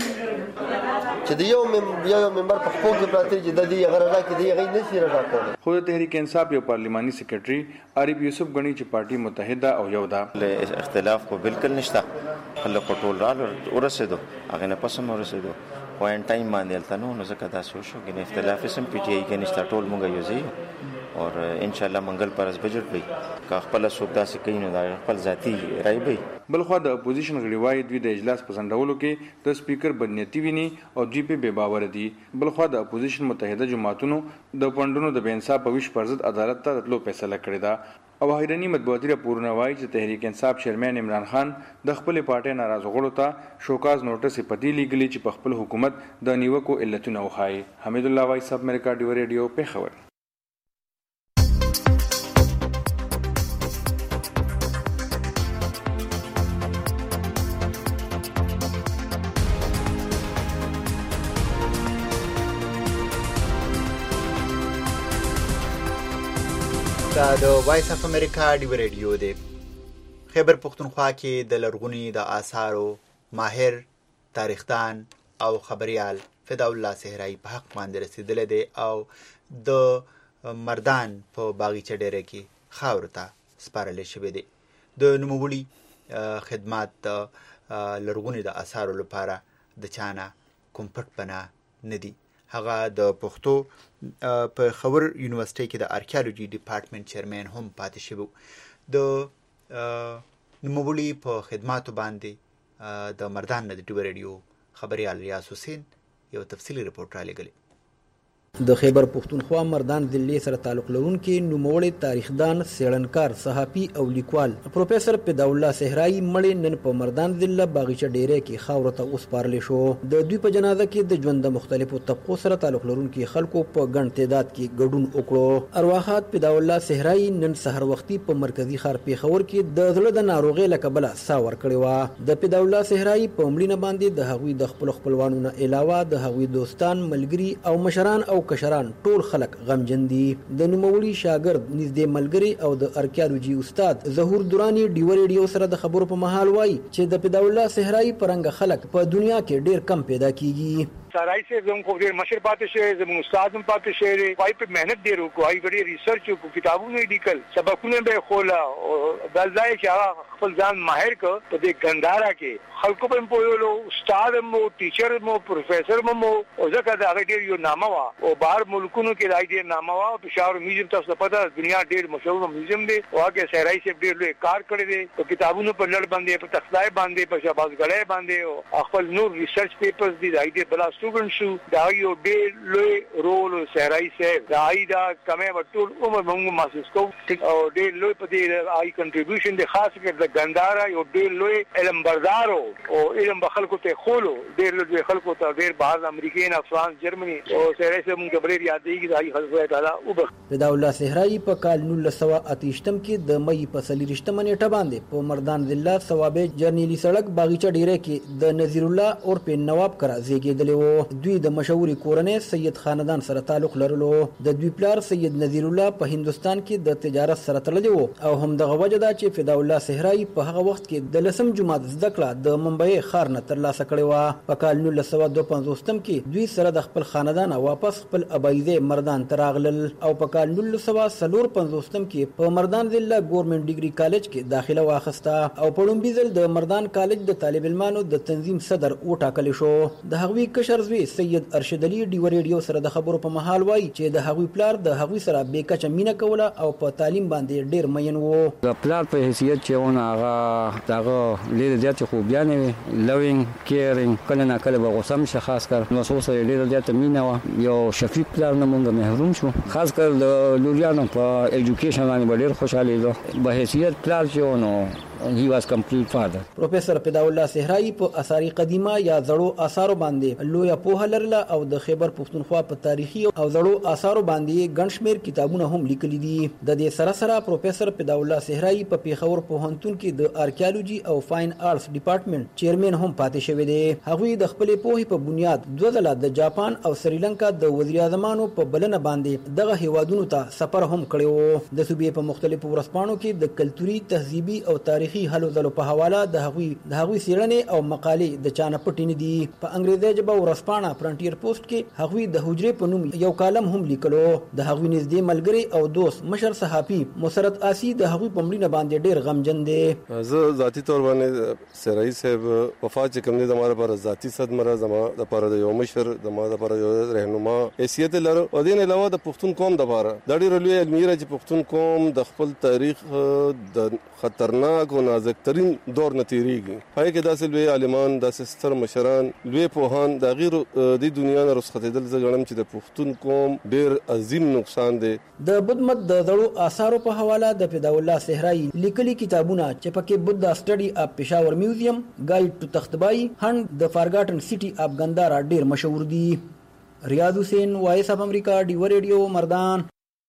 چې د یو ممبر په خپل کې پراته چې د دې غره راکې دی غي نشي راکول. خو د تحریک انصاف یو پارلماني سیکریټري عارف یوسف غنی چې پارټي متحده او یو ده اختلاف کو بالکل نشته خلک ټول را ورسېدو هغه نه پسم ورسېدو وان ټایم باندې التنو نو ځکه تاسو شو کې اختلاف سم پی ټی آی کې نشته ټول مونږ یو ځای اور ان شاء الله منګل پر اس بجټ وي کا خپل سودا سي کین نو خپل ذاتی رائے وي. بلخو د اپوزیشن غړي وايي دوی د اجلاس په ځندولو کې د سپیکر بدنیتی ویني او دوی په بے باور دي. بلخو د اپوزیشن متحده جماعتونو د پوندونو د بینصاف په ویش پرځد عدالت ته تلو فیصله کړی دا او هیرنی مطبوعاتي راپورونه وايي چې تحریک انصاف چیرمن عمران خان د خپل پارټي ناراض غړو ته شوکاز نوټس پتی لیږلی چې په خپل حکومت د نیوکو علتونه وخایي. حمید الله وایس اپ امریکا ډیو ریډیو په خبر. دا د وایس اف امریکا ډیو ریډیو دی. خیبر پښتونخوا کې د لرغونی د آثارو ماهر تاریخدان او خبريال فدا الله صحرای په حق باندې رسیدل دي او د مردان په باغچه ډیره کې خاور ته سپارل شوی دی. د نوموړي خدمات د لرغونی د آثارو لپاره د چانه کوم پټ بنا ندي. هغه د پښتو په خبر یونیورسيټي کې د آرکیالوجي ډپارټمنټ چیرمن هم پاتې شو. د نوموړي په خدماتو باندې د مردان د ډیو ریډیو خبريال ریاض حسین یو تفصیلی رپورټ را لګلی. د خیبر پښتونخوا مردان ضلع سره تعلق لرونکي نوموړی تاریخدان، څېړنکار، صحافي او لیکوال پروفیسور فداء الله صحرایي مړی نن په مردان ضلع باغچه ډیره کې خاورو ته وسپارل شو. د دوی په جنازه کې د ژوند د مختلفو طبقو سره تعلق لرونکي خلکو په ګڼ تعداد کې ګډون وکړو. ارواحات فداء الله صحرایي نن سحر وختي په مرکزی ښار پیښور کې د زړه د ناروغۍ له کبله ساه ورکړې وه. د فداء الله صحرایي په مړینه باندې د هغوی د خپلو خپلوانو نه علاوه د هغوی دوستان، ملګري او مشران او کشران ټول خلک غمجن دي. د نوموړي شاګرد، نږدې ملګري او د ارکیالوجي استاد ظهور درانی ډیو ریډیو سره د خبرو په مهال وایي چې د فداء الله صحرایي پرنګ خلک په دنیا کې ډیر کم پیدا کیږي. سارای سے زم کو ډیر مشر پاتې شه، زم استاد هم پاتې شه، وای په مهنت ډیر وکړو، وای ډیر ریسرچ وکړو، کتابونه لیکل، سبقونه به خولا او دلځای چې خپل ځان ماهر کو په دې ګندارا کې خلکو په پویلو، استاد مو، ټیچر مو، پروفیسور مو او ځکه دا ډیر یو نامه وا او بهر ملکونو کې راځي ډیر نامه وا. پېښور میوزیم تاسو پته دنیا ډیر مشهور میوزیم دی او هغه سارای سے ډیر لوی کار کړی دی په کتابونو په لړ باندې، په تخلای باندې، په شاباسګړې باندې او خپل نور ریسرچ پیپرز دی راځي بلا سټوډنټ شو. دا یو ډیر لوی رول سارای سے دا کمه وټول عمر موږ محسوس کوو او ډیر لوی په دې آی کنټریبیوشن دی، خاص کر د ګندارا یو ډیر لوی علم بردارو او علم بخلکو ته خولو، ډیر لوی خلکو ته ډیر بهر امریکا نه، فرانس، جرمني او سارای سے موږ ډیر یادېږي دا خلک تعالی او فداء الله صحرایي په کال 1928 کې د مې په 23 نیټه باندې په مردان ضلع ثوابه جرنیلی سړک باغچه ډیره کې د نذیر الله اور په نواب کرا زیږیدلی وو. دوی د مشهوري کورنۍ سید خاندان سره تعلق لرلو. د دوی پلار سید نذیر الله په هندستان کې د تجارت سره تړلی وو او هم دغه وجه ده چې فداء الله صحرایي په هغه وخت کې د 10م جماعت زده کړه د ممبئی ښار نه ترلاسه کړې وه. په کال 1952 کې دوی سره د خپل خاندان واپس خپل ابایزه مردان ته راغلل او په کال 1954 کې په مردان ضلع ګورنمنت ډیګري کالج کې داخله واخیسته او په لومړي ځل د مردان کالج د طالب علمانو د تنظیم صدر وټاکل شو. د هغوی کشر زوی سید ارشد علي ډیو ریډیو سره د خبرو په مهال وایي چې د هغوی پلار د هغوی سره بیکچه مینه کوله او په تعلیم باندې ډیر مین وو. د پلار په حیثیت چې ونه هغه دغه ډیر زیات خوبیان وي، لوینګ، کیرینګ، کله نه کله به غوسه شي، خاص کر نو سره ډیر زیات مینه و. یو شفیق پلار نه مونږ محروم شو، خاص کر د لوریانو په ایجوکیشن باندې ډیر خوشاله دي. به حیثیت پلار چې ونه he was complete father. پروفیسور فداء الله صحرایي په آثار قدیمه یا زړو آثارو باندې لویه پوهه لرله او د خیبر پښتونخوا په تاریخي او زړو آثارو باندې ګڼ شمېر کتابونه هم لیکلي دي. د دې سره سره پروفیسور فداء الله صحرایي په پیښور پوهنتون کې د آرکیالوجي او فاین آرټس ډپارټمنټ چیرمن هم پاتې شوی دی. هغوی د خپلې پوهې په بنیاد دوه ځله د جاپان او سریلانکا د وزیر اعظمانو په بلنه باندې دغه هیوادونو ته سفر هم کړی وو. د صوبې په مختلفو ورځپاڼو کې د کلتوري، تهذیبي او تاریخي هلو ځلو په حواله د هغوی څېړنې او مقالې د چانه پټې نه دي. په انګریزي ژبه ورځپاڼه فرنټیر پوسټ کې هغوی د حجرې په نوم یو کالم هم لیکلو. د هغوی نږدې ملګری او دوست مشر صحافي مسرت آسی د هغوی په مړینه باندې ډیر غمجن دی. زه ذاتی طور باندې صحرایي صاحب وفات چې کوم دی زما لپاره ذاتی صدمه، زما لپاره د یو مشر، زما لپاره یو رهنما حیثیت لري. او دین علاوه د پښتون قوم لپاره د ډیر لوی علمي چې پښتون قوم د خپل تاریخ د خطرناک او نازک ترين دور نه تیریږي. هغه کې داسې لوی عالمان، داسې ستر مشران، لوی پوهان د غیر د دنیا نه رسختېدل زغړم چې د پښتون قوم ډیر عظیم نقصان دی. د بدمت د زړو آثارو په حواله د فداء الله صحرایي لیکلي کتابونه چې پکې بودا سټډي اف پېښور میوزیم، ګایډ ټو تختبای، هند د فارګاټن سټي اف ګندارا ډیر مشهور دي. ریاض حسین، وایس اف امریکا، ډیو ریډیو، مردان.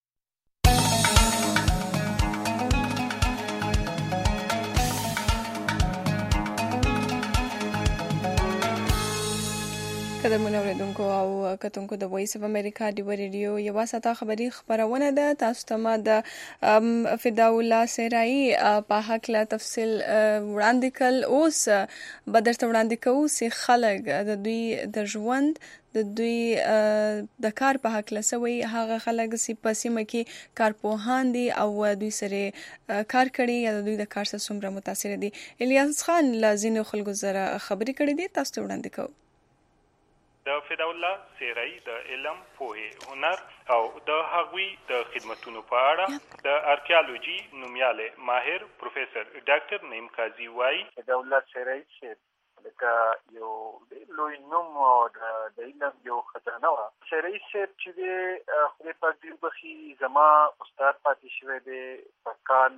قدرمن اوریدونکو او کتونکو د وایس اف امریکا ډیو ریډیو یو ساته خبری خبرونه ده. تاسو ته ما د فداء الله صحرایي په حق لا تفصیل وړاندې کړل. اوس به درته وړاندې کوو چې خلک د دوی د ژوند د دوی د کار په حق لسوي هغه خلک چې په سیمه کې کارپوهان دي او دوی سره کار کوي یا دوی د کار سره څومره متاثر دي. الیاس خان لازینو خلکو سره خبرې کړې دي، تاسو ته وړاندې کوو. د فداء الله صحرایي د علم، پوهې، هنر او د هغوی د خدمتونو په اړه د آرکیالوجي نومیاله ماهر پروفیسور ډاکټر نعیم قاضي وایي فداء الله صحرایي چې لکه یو لوی نوم د علم یو خزانه وه. شرعي صاحب چې دی خدای پاک دې وبخي زما استاد پاتې شوی دی په کال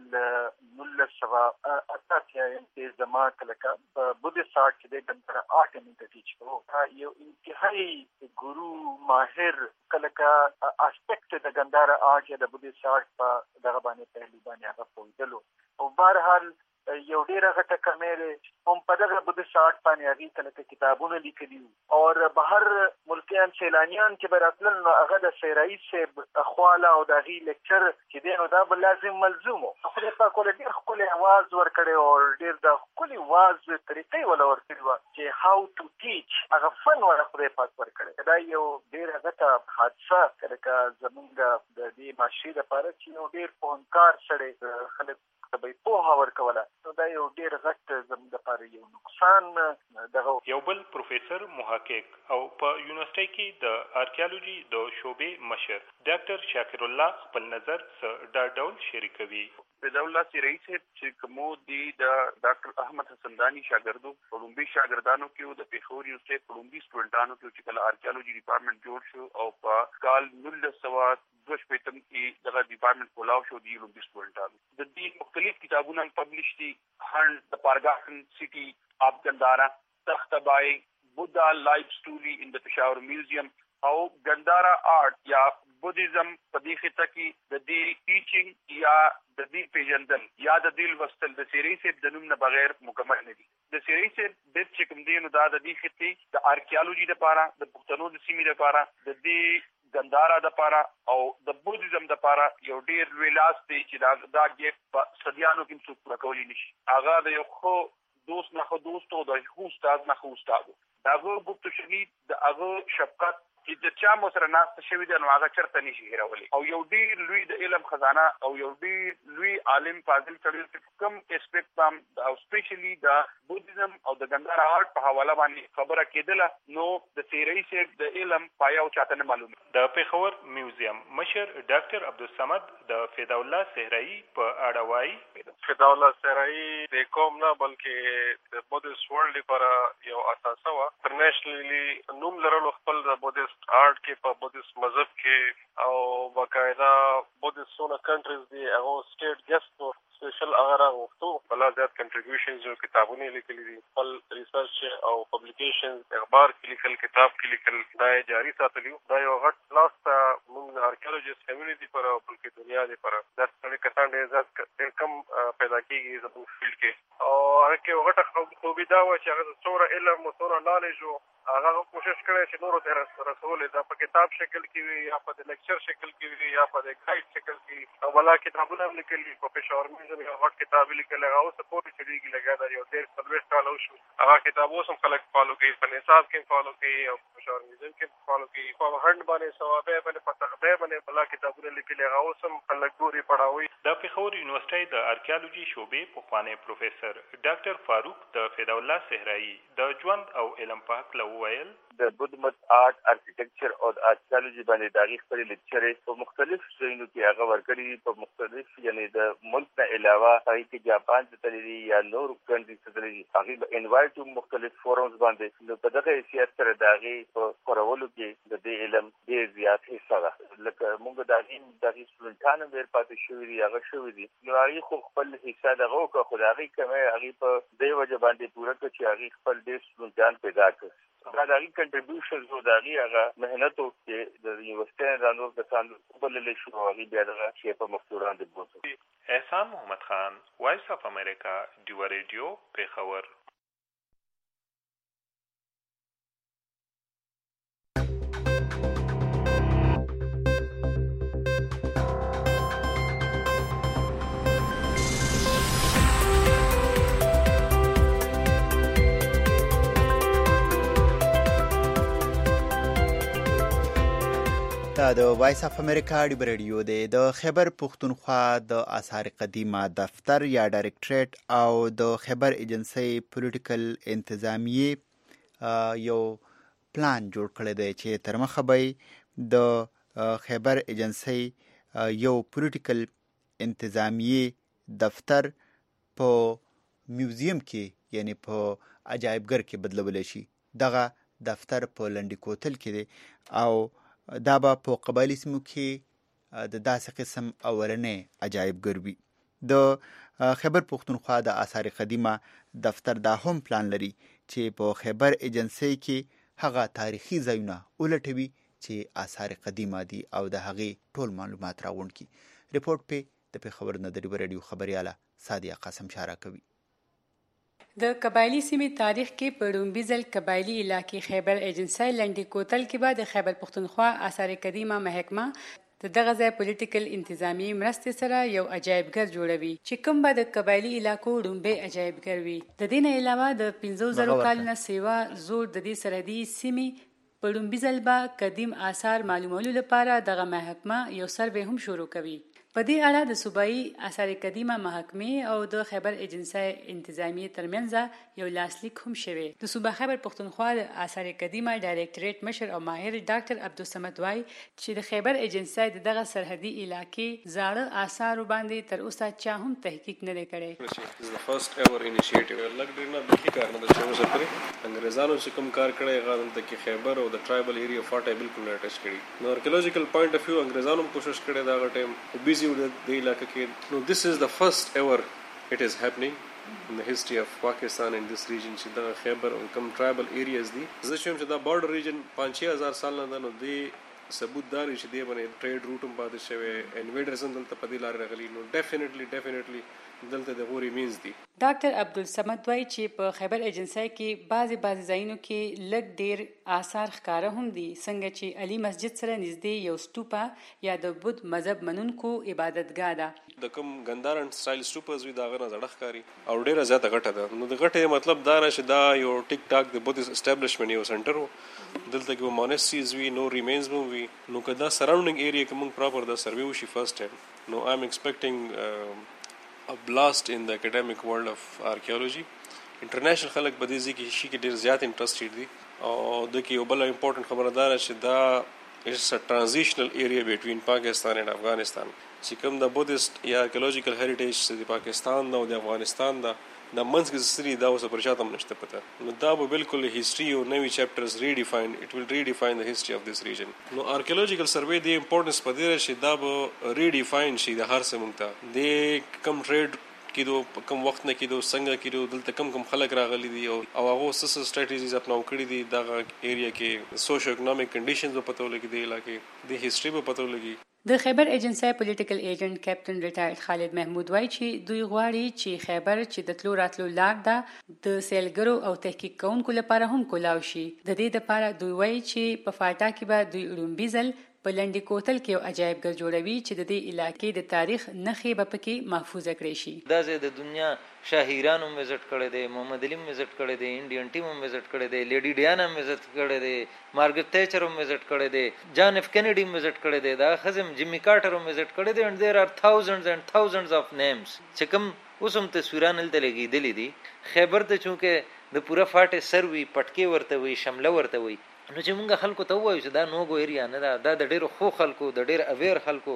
1988 کې زما کله په بودیست آرټ کې د ګندهارا آرټ اینډ ټیچ کوو. یو انتهایی ګورو ماهر کله اسپیکټ د ګندهارا آرټ یا د بودیست آرټ په دغه باندې پهلو باندې هغه پوهېدلو او بهرحال یو ډېره غټه کمې دی هم په دغه بودیست آرټ باندې هغې کله کتابونه لیکلي وو او بهر ملکیان سیلانیان چې به راتلل نو هغه د سیرایي صاحب خواله او د هغې لیکچر چې دی نو دا به لازم ملزوم و. خدای پاک ولې ډېر ښکلی اواز ورکړی او ډېر د ښکلي واز طریقې وله ورکړې وه چې هاو ټو ټیچ هغه فن وله خدای پاک ورکړی. دا یو ډېره غټه حادثه لکه زمونږ د دې معاشرې لپاره چې یو ډېر پوهنکار سړی خلک ته به یې پوهه ورکوله نو دا یو ډېر غټ زموږ لپاره یو نقصان دغه. یو بل پروفیسر محقق او په یونیورسيټي کې د آرکیالوجي د شعبې مشر ډاکټر شاکر الله خپل نظر دا ډول شریکوي. فداء الله سیرایي صاحب چې کومو دي د ډاکټر احمد حسنداني شاګردو لومبي شاګردانو کې د پیښور یونیورسيټي لومبي سټوډنټانو کې چې کله آرکیالوجي ډپارټمنټ جوړ شو او په کال 1922 کې دغه ډپارټمنټ کولاو شو دی لومبي سټوډنټانو د دې مختلف کتابونه پبلش دي. هند د پارګاټن سټي اف ګندهارا تختبای بودا لایف سټوري ان د پېښور میوزیم او ګندهارا آرټ یا بودیزم په دې خطه کې د دې ټیچینګ یا د دې پیژندل یا د دې لوستل د سیرایي صاحب د نوم نه بغیر مکمل نه دي. د سیرایي صاحب د چې کوم دی نو دا د دې خطې د آرکیالوجي لپاره د پښتنو د سیمې لپاره د دې ګندهارا لپاره او د بودیزم لپاره یو ډېر لوی لاس دی چې دا ګیپ په صدیانو کې څوک پوره کولی نشي. هغه د یو ښه دوست نه ښه دوست او د ښه استاد نه ښه استاد د هغه ګفتو شدید د هغه شفقت چې د چا مو سره ناسته شوي دی نو هغه چېرته نشي هېرولی او یو ډېر لوی د علم خزانه او یو ډېر لوی عالم فاضل سړی چې کوم اسپیکټ او سپیشلی د بودیزم او د ګندهارا آرټ په حواله باندې خبره کېدله نو د سیرایي صاحب د علم پایه او چاته نه معلومه. د پېښور میوزیم مشر ډاکټر عبدالصمد د فداء الله سهرایي په اړه وایي. فداء الله سهرایي د قوم نه بلکې د بودیست ورلډ لپاره یو اساسه وه. انټرنیشنلی نوم لرلو خپل د بودیست آرټ کې په بودیست مذهب کې او باقاعده بودیست څونه کنټریز دي هغه سټیټ ګیسټ و سپیشل هغه راغوښتو بلا زیات کنټریبیوشنز او کتابونه لیکلي دي. خپل ریسرچ او پبلیکیشنز اخبار کې لیکل کتاب کې لیکل دا جاري ساتلی. دا یو غټ لاس ته موږ آرکیالوجیست کمیونټي پر او بلکې دنیا دی پر دا څه کسان ډېر زیات کم پیدا کېږي زموږ فیلډ کې او هغه کې یو غټه خوبي دا وه چې هغه څومره علم او څومره نالج و هغه کوشش کړی چې نورو ته رسول دا په کتاب شکل کې وي یا په د لیکچر شکل کې وي یا په د ګایډ شکل کې او بلا کتابونه هم لیکلي په پېښور میوزیم یو غټ کتاب یې لیکلی هغه اوس پورې چلېږي لګیا دا یو 13 کاله وشو. هغه کتاب اوس هم خلک فالو کوي په نصاب کې فالو کوي او په پېښور میوزیم کې فالو کوي. په هند باندې ثوابی باندې په تغبی باندې بلا کتابونه لیکلي هغه اوس هم خلک ګوري پړاوي. د پېښور یونیورسيټي د آرکیالوجي شعبې پخوانی پروفیسر ډاکټر فاروق د فداء الله سهرایي د ژوند او علم په هکله وویل. د بودمت آرټ آرکیټیکچر او آرکیالوجي باندې د هغې خپلې لیکچرې په مختلف ځایونو کې هغه ورکړي په مختلف یعنې د ملک نه علاوه هغې کې جاپان ته تللي دي یا نورو کنټریز ته تللي دي. هغې به انوایټ مختلف فورمز باندې نو په دغه حیثیت سره د هغې په خپرولو کې د دې علم ډېر زیات حصه ده. لکه موږ د هغې سټوډنټان هم ډېر پاتې شوي دي هغه شوي دي نو هغې خو خپل حصه دغه وکړه خو د هغې کمی هغې په دې وجه باندې پوره کړه چې هغې خپل ډېر سټوډنټان پیدا کړه. دا د هغې کنټریبیوشنز او د هغې هغه محنتو چې د یونیورسټۍ نه دا نور کسان وبللی شو او هغې بیا دغه شی په مخ وړاندې بوتلو. احسان محمد خان وایس اف امریکا ډیوه ریډیو پېښور. دا د وایس اف امریکا ډیوه ریډیو دی. د خیبر پښتونخوا د آثار قدیمه دفتر یا ډایرکټریټ او د خیبر ایجنسی پولیټیکل انتظامیه یو پلان جوړ کړی دی چې تر مخه به د خیبر ایجنسی یو پولیټیکل انتظامیه دفتر په میوزیم کې یعنی په عجایبګر کې بدلولی شي. دغه دفتر په لنډي کوتل کې دی او دا به په قبایلي سیمو کې د داسې قسم اولنې عجایبګر وي. د خیبر پښتونخوا د آثار قدیمه دفتر دا هم پلان لري چې په خیبر ایجنسی کې هغه تاریخي ځایونه ولټوي چې آثار قدیمه دي او د هغې ټول معلومات راغونډ کړي. ریپورټ په د پېښور نه د ډیور رادیو خبرياله سادیه قاسم شارا کوي. د قبایلی سیمې تاریخ کې په لومړي ځل قبایلی علاقې خیبر ایجنسی لنډي کوتل کې به د خیبر پښتونخوا آثار قدیمه محکمه د دغه ځای پولیټیکل انتظامی مرستې سره یو عجایبګر جوړوي چې کوم به د قبایلی علاقو لومړی عجایبګر وي. د دې نه علاوه د 15,000 کالونو سیوا زور د دې سرحدي سیمې په لومړي ځل به قدیم آثار معلومولو لپاره دغه محکمه یو سروې هم شروع کوي. په دې اړه د صوبایي آثار قدیمه محکمې او د خیبر ایجنسی انتظامی ترمنځ یو لاسلیک هم شوی. د صوبه خیبر پښتونخوا د آثار قدیمه ډایریکټریټ مشر او ماهر ډاکټر عبدالصمد وای چې د خیبر ایجنسی دغه سرحدي علاقې زاړه آثار باندې تر اوسه چا هم تحقیق نه کړی. د فرست ایور انیشیټیو لګ ډیر نه د کار نه د شروع سره انګریزانو چې کوم کار کړی هغه د خیبر او د ټرایبل ایریا فاټه بالکل نه ټچ کړی. نو آرکیولوژیکل پوینټ اف ویو انګریزانو کوشش کړی دا ټیم د علاقه کې. نو this is the first ever it is happening in the history of Pakistan in this region چې دا خیبر او کوم tribal areas دي. زه شوم چې دا border region 5-6,000 سال نه نو دی ثبوت داري چې دی باندې ټریډ روټ هم پاتې شوی انویډرز هم دلته په دې لار راغلي. نو ډیفینیټلی دلته د غوري مینز دي. ډاکټر عبدالصمد وای چې په خیبر ایجنسی کې بعضی ځایونو کې لږ ډیر آثار ښکاره هم دي څنګه چې علي مسجد سره نږدې یو سټوپا یا د بودھ مذهب منونکو عبادتګاه ده. د کوم ګندارن سټایل سټوپز وی دا غنه زړه ښکاری او ډیره زیاته غټه ده. نو د غټه مطلب دا نه چې دا یو ټیک ټاک د بودھ اسټابلیشمنت یو سنټر دلته کې مونسټریز وی نو ریمینز مو وی نو کدا سراوندینګ ایریا کې موږ پراپر دا سروې وشي فرست ټایم. نو آی ام ایکسپیکټینګ a blast in the academic world of archaeology. International خلک په دې ځکه شي کې ډیر زیات انټرېسټډ دي او د کې یو بل امپورټنت خبردار چې دا is a transitional area between Pakistan and Afghanistan. چې کوم د بودیست یا archaeological heritage چې د پاکستان او د افغانستان دا د منځ کې سری دا اوس پر چاته نشته پته. نو دا به بالکل هیستوري او نوی چپټرز ریډیفاین اټ ویل ریډیفاین د هیستوري اف دیس ریجن. نو آرکیولوژیکل سروې دی امپورټنس په دې چې دا به ریډیفاین شي د هر څه مونږ ته د کم ټریډ کېدو کم وخت نه کېدو څنګه کېدو دلته کم خلک راغلي دي او هغه سس سټریټیجیز اپناو کړی دي دغه ایریا کې سوشو اکونومیک کنډیشنز په پتو لګي دی علاقې د هیستوري په پتو لګي. د خیبر ایجنسی پولیټیکل ایجنټ کیپټن ریټایرډ خالد محمود وای چې دوی غواړي چې خیبر چې د تلو راتلو لار ده د سیلګرو او تحقیق کوونکو لپاره هم کولاو شي. د دې لپاره دوی وای چې په فاټا کې به دوی لومړي ځل په لنډي کوتل کې یو عجایبګر جوړوي چې د دې علاقې د تاریخ نښې به پکې محفوظه کړی شي. دا ځای د دنیا شاهیرانو وزټ کړی دی، محمد علي وزټ کړی دی، انډین ټیم وزټ کړی دی، لیډي ډیانا وزټ کړی دی، مارګریټ تیچر وزټ کړی دی، جان اف کینیډي وزټ کړی دی، دا خزم جیمی کارټر وزټ کړی دی. and there are thousands and thousands of names چې کوم اوس هم تصویران دلته لګېدلې دي. خیبر ته چونکه د پوره فاټې سر وي، پټکې ورته وي، شمله ورته وي، نو چې مونږ خلکو ته ووایو چې دا نوګو ایریا نه ده، دا د ډېرو خو خلکو د ډېر اویر خلکو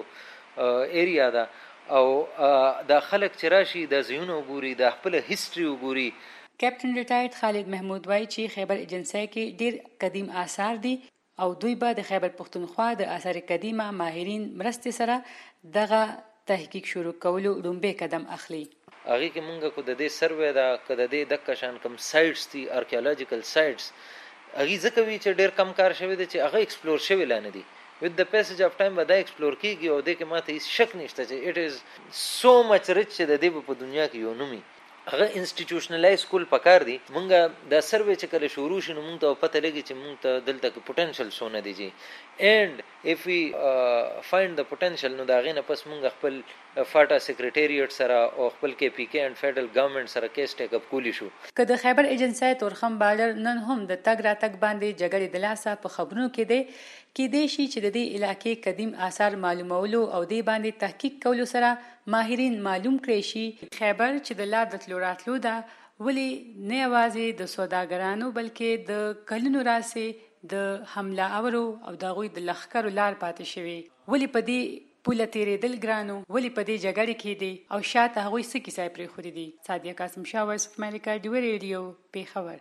ایریا ده او دا خلک چې راشي د ځایونو وګوري، د خپل هیستوري وګوري. کیپټن ریټایرډ خالد محمود وای چې خیبر ایجنسی کې ډېر قدیم آثار دي او دوی به د خیبر پښتونخوا د آثار قدیمه ماهرین مرستې سره دغه تحقیق شروع کولو لومړی قدم اخلي. هغې کې مونږ کو د دې سروې ده که د دې دقه شان کوم سایټس دي آرکیولوژیکل سایټس هغې ځکه وي چې ډېر کم کار شوی دی چې هغه ایکسپلور شوی لا نه دي. with the passage of time به دا ایکسپلور کېږي او دې کې ماته هېڅ شک نشته چې it is so much rich چې د دې په دنیا کې یو نوم وي. هغه انسټیټیوشنلایز کول پکار دي. مونږ دا سروې چې کله شروع شي نو مونږ ته پته لګي چې مونږ ته دلته کې پوټنشل څونه دی جي and if we find the potential نو دا غینه پس مونږ خپل فاټا سیکریټریټ سره او خپل کې پی کې and فیډرل ګورنمنت سره کیس ټیک اپ کولی شو. که د خیبر ایجنسی تورخم بارډر نن هم د تګ راتګ باندې جګړې د لاسه په خبرونو کې دی کېدای شي چې د دې علاقې قدیم آثار معلومولو او دې باندې تحقیق کولو سره ماهرین معلوم کړی شي خیبر چې د لار د تلو راتلو ده ولې نه یوازې د سوداګرانو بلکې د کلونو راسې د حمله اورو او د هغوی د لښکرو لار پاتې شوی. ولې په دې پوله تیرېدل ګرانو ولې په دې جګړې کې دي او شاته هغوی څه کیسه پرېښودې دي. سادیه قاسم شاه، وایس اف امریکا، ډیوه ریډیو، پېښور.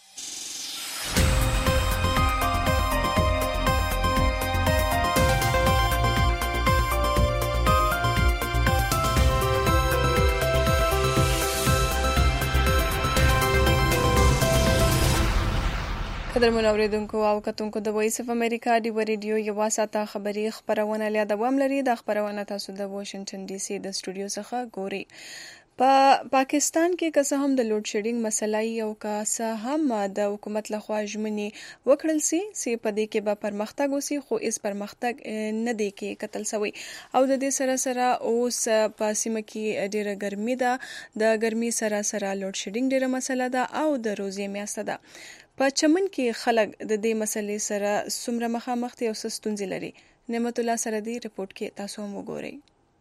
قدرمن اوریدونکو او کتونکو د وایس اف امریکا ډیوه ریډیو یوه ساعته خبري خپرونه لا دوام لري. د خبرونه تاسو د واشنگټن ډي سي د سټوډیو څخه ګوري. په پاکستان کې که څه هم د لوډ شیډینګ مسله او که څه هم د حکومت لخوا ژمنې وکړل سي چې په دې کې به پرمختګ وسی، خو هیڅ پرمختګ نه دی کې کتل سوی. او د دې سره سره اوس په سیمه کې ډیره ګرمي ده. د ګرمي سره سره لوډ شیډینګ ډیره مسله ده او د روزي میاشت ده. په چمن کې خلک د دې مسلې سره څومره مخامخ دي او څه ستونزې لري. نعمت الله سره دی رپورټ کې تاسو هم وګورئ.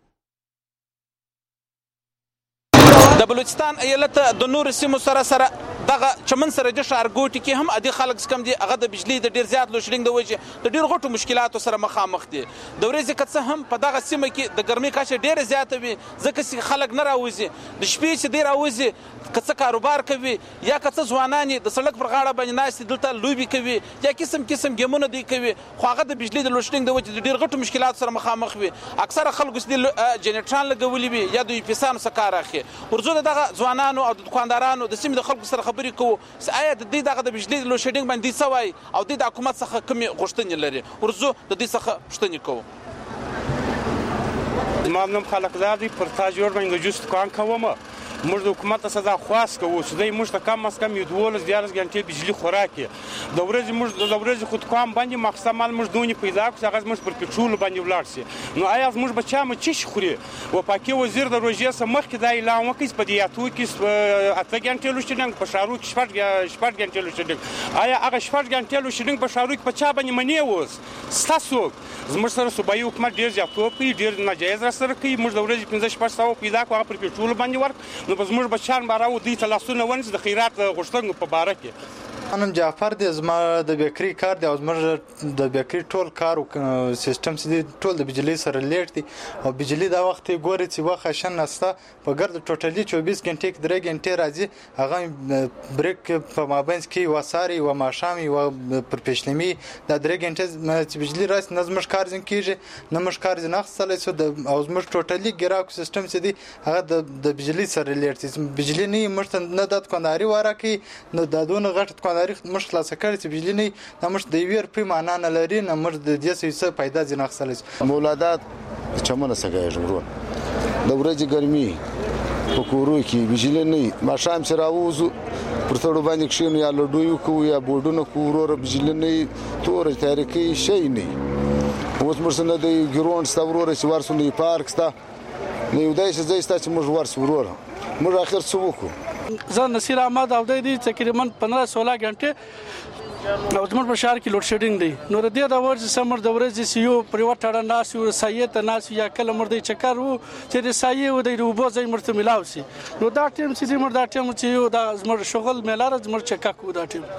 د بلوچستان ایالت د نور سیمو سره دغه چمن سره د ښارګوټي کې هم ادي خلک کم دي، هغه د بجلی د ډیر زیات لوډشیډینګ د وجې د ډیر غټو مشکلاتو سره مخامخ دي. د ورځې که څه هم په دغه سیمه کې د ګرمۍ کچه ډیره زیاته وي، ځکه چې خلک نه راوځي. د شپې چې دی راوځي که څه کاروبار کوي یا که څه ځوانان د سړک پر غاړه باندې ناستې دلته لوبې کوي یا قسم قسم ګیمونه دوی کوي، خو هغه د بجلی د لوډشیډینګ د وجې د ډیر غټو مشکلاتو سره مخامخ وي. اکثره خلکو چې جنریټران لګولي وي یا د پیسانو څخه کار اخلي. ورځو دغه ځوانانو او د دکاندارانو د سیمې د خلکو سره خبرې کوو، آیا د دې دغه د بجلی د لوډشیډینګ باندې څه وایي او د حکومت څخه کومې غوښتنې لري. ورځو د دې څخه پوښتنې کوو. زما نوم خلق زاد دی، پر تا جوړ باندې جوس دکان کوم. موږ د حکومت څخه دا خواست کوو چې دوی موږ ته کم از کم 12 غنټې بجلی خوراکي. د ورځې خو دکان باندې ماخصمال موږ دونې پیدا کړو، هغه موږ پر پټرول باندې ولاړ شي. نو آیا موږ بچا مو چی خوري؟ و پاکي وزیر د روژې سره مخکې دا اعلان وکړ په دیاتو کې 8 غنټې لوډشیډینګ، په شارو کې 4 غنټې لوډشیډینګ. آیا هغه 4 غنټې لوډشیډینګ په شارو کې په چا باندې منی اوس؟ ستاسو زموږ سره صوبایي حکومت ډیر زیاتوب کوي، ډیر ناجایز را سره کوي. موږ د ورځې 15-16 پیدا کړو، هغه پر پټرول باندې ورک. نو زموږ بچیان به راو دوی ته لاسونه ونیسي د خیرات غوښتنو په باره کې. انم جعفر دی، زما د بیکري کار دی او زموږ د بیکري ټول کار او سیستم چې ټول د بجلی سره لیټ دی او بجلی دا وخت ګوري چې وخت شن نسته په ګرد ټوټلی 24 غنټې کې 3 غنټې راځي. هغه بریک په مابین کې وساري و ماشامي و پر پښنمی دا 3 غنټې چې بجلی راځي نظم کار ځین کیږي، نمش کار ځین اخستلې سو د او زموږ ټوټلی ګراک سیستم چې دی هغه د بجلی سره لیټ دی. بجلی نه مرته نه د کنداري ورکی نه د دونه غټ تاریخ مش خلاص کړی چې بجلی نه مش د ویر په معنا نه لري، نه مر د دې څه پیدا ځنه خلاص. مولادات چمنه سګای جوړو د ورځې ګرمي په کورو کې بجلی نه ما شام سره راوځو پر څړو باندې کښینو یا لډوي کو یا بورډونو کورو بجلی نه تور تاریخي شي نه. اوس مرسنه د ګرون ستورو چې ورسونه پارک ستا نه یو دای چې زیستا چې موږ ورسورو موږ اخر څه وکړو. زه نصیر احمد او د دې تقریبا 15-16 غنټې او زموږ په شهر کې لوډ شیډینګ دی. نو د دې د ورځ سمر د ورځ سی یو پریوټ اړه ناس یو سایه ته ناس یا کله مر دی چکر وو چې د سایه و د روبو ځای مرته ملاو سي. نو دا ټیم چې مر دا ټیم چې یو د زموږ شغل ملاره زموږ چکا کو دا ټیم